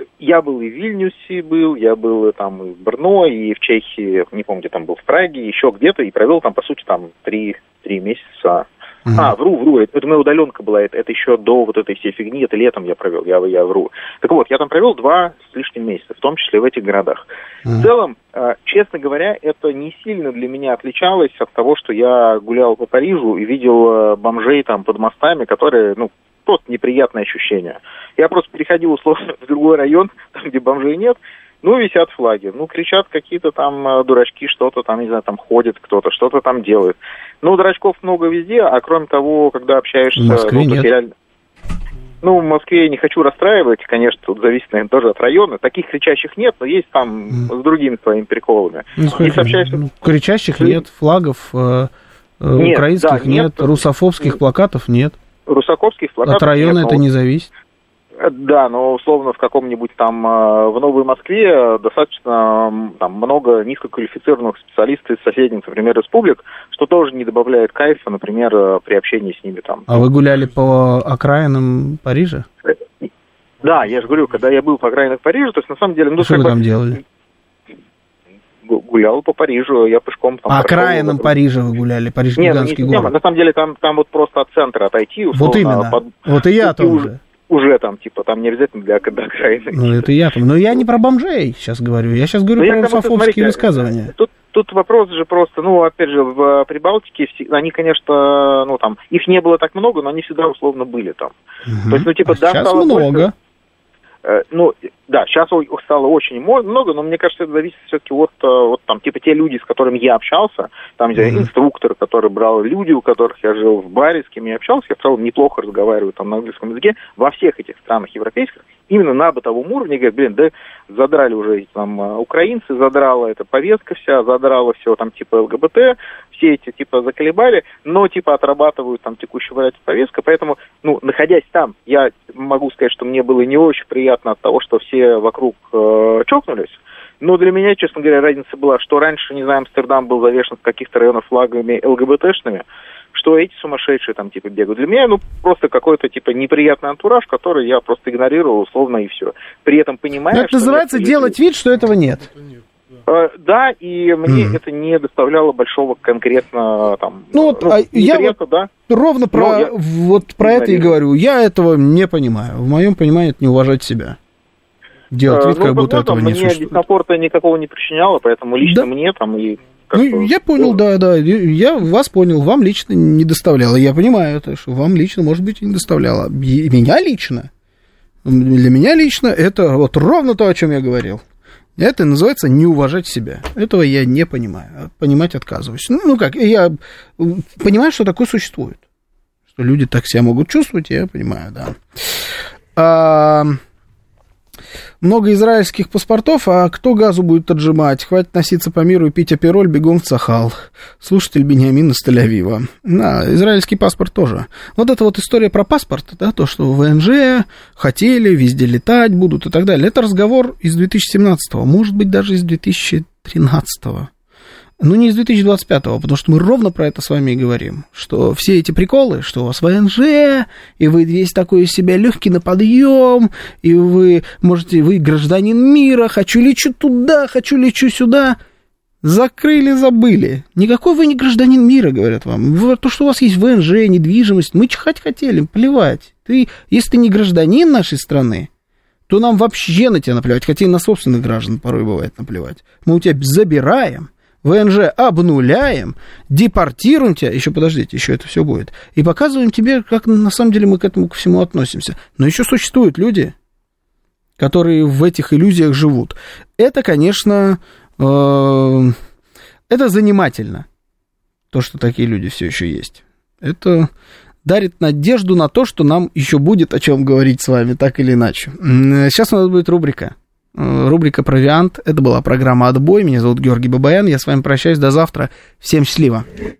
я был и в Вильнюсе был, я был там и в Брно, и в Чехии, не помню, где там был, в Праге, еще где-то, и провел там, по сути, там три, три месяца. Uh-huh. А, вру, вру, это, это моя удаленка была, это, это еще до вот этой всей фигни, это летом я провел, я, я вру. Так вот, я там провел два с лишним месяца, в том числе в этих городах. Uh-huh. В целом, э, честно говоря, это не сильно для меня отличалось от того, что я гулял по Парижу и видел э, бомжей там под мостами, которые, ну, просто неприятное ощущение. Я просто переходил, условно, в другой район, там, где бомжей нет, ну, висят флаги, ну, кричат какие-то там дурачки, что-то там, не знаю, там ходит кто-то, что-то там делает. Ну, дурачков много везде, а кроме того, когда общаешься... В Москве ну, нет. Реально... Ну, в Москве я не хочу расстраивать, конечно, тут зависит, наверное, тоже от района. Таких кричащих нет, но есть там mm. с другими своими приколами. Ну, и сообщаешься... ну, кричащих нет, флагов э, нет, украинских да, нет, нет, русофобских плакатов нет. Русофобских плакатов от района нет, это но... не зависит. Да, но условно в каком-нибудь там, в Новой Москве достаточно там много низкоквалифицированных специалистов из соседних, например, республик, что тоже не добавляет кайфа, например, при общении с ними там. А вы гуляли по окраинам Парижа? Да, я же говорю, когда я был по окраинам Парижа, то есть на самом деле... Ну, что вы бы... там делали? Гулял по Парижу, я пешком там... А окраинам Парижа вы гуляли? Париж гигантский город. Нет, на самом деле там, там вот просто от центра отойти. Условно, вот именно, под... вот и я тоже. Уже, уже там, типа, там не обязательно для окраины. Ну, это я там. Но я не про бомжей сейчас говорю, я сейчас говорю Но про русофобские высказывания. Тут, тут вопрос же просто, ну, опять же, в Прибалтике они, конечно, ну, там, их не было так много, но они всегда условно были там. Угу. То есть, ну, типа, а да, сейчас стало много. Больше, ну, да, сейчас их стало очень много, но мне кажется, это зависит все-таки от, вот там, типа, те люди, с которыми я общался, там, где mm-hmm. инструктор, который брал люди, у которых я жил в баре, с кем я общался, я в целом неплохо разговариваю там на английском языке, во всех этих странах европейских, именно на бытовом уровне, говорят, блин, да задрали уже там украинцы, задрала эта повестка вся, задрала все там, типа, ЛГБТ, все эти, типа, заколебали, но, типа, отрабатывают там текущую эту повестку, поэтому, ну, находясь там, я могу сказать, что мне было не очень приятно от того, что все вокруг э, чокнулись, но для меня, честно говоря, разница была, что раньше, не знаю, Амстердам был завешен в каких-то районах флагами ЛГБТшными, что эти сумасшедшие там, типа, бегают. Для меня, ну, просто какой-то, типа, неприятный антураж, который я просто игнорировал, условно, и все. При этом понимая, но это что... называется нет, делать вид, что этого нет. Да, и мне mm. это не доставляло большого конкретно там. Ну вот, а я вот да? ровно про я вот про это и говорю. Я этого не понимаю. В моем понимании это не уважать себя. Делать вид, ну, как будто этого не существует. Мне дискомфорта никакого не причиняло, поэтому лично да. мне там и. Ну, я понял, да, да. Я вас понял, вам лично не доставляло. Я понимаю это, что вам лично, может быть, и не доставляло. Меня лично. Для меня лично это вот ровно то, о чем я говорил. Это называется не уважать себя. Этого я не понимаю. Понимать отказываюсь. Ну, ну как, я понимаю, что такое существует. Что люди так себя могут чувствовать, я понимаю, да. А, много израильских паспортов, а кто газу будет отжимать? Хватит носиться по миру и пить апероль, бегом в Цахал. Слушатель Бениамин из Тель-Авива. Да, израильский паспорт тоже. Вот эта вот история про паспорт, да, то, что в ВНЖ хотели, везде летать будут и так далее. Это разговор из две тысячи семнадцатого, может быть, даже из две тысячи тринадцатого. Ну, не из две тысячи двадцать пятого, потому что мы ровно про это с вами и говорим, что все эти приколы, что у вас ВНЖ, и вы весь такой из себя легкий на подъем, и вы можете, вы гражданин мира, хочу лечу туда, хочу лечу сюда, закрыли, забыли. Никакой вы не гражданин мира, говорят вам. То, что у вас есть ВНЖ, недвижимость, мы чихать хотели, плевать. Ты, если ты не гражданин нашей страны, то нам вообще на тебя наплевать, хотя и на собственных граждан порой бывает наплевать. Мы у тебя забираем, ВНЖ обнуляем, депортируем тебя, еще подождите, еще это все будет, и показываем тебе, как на самом деле мы к этому ко всему относимся. Но еще существуют люди, которые в этих иллюзиях живут. Это, конечно, э, это занимательно, то, что такие люди все еще есть. Это дарит надежду на то, что нам еще будет о чем говорить с вами, так или иначе. Сейчас у нас будет рубрика. Рубрика «Провиант». Это была программа «Отбой». Меня зовут Георгий Бабаян. Я с вами прощаюсь. До завтра. Всем счастливо.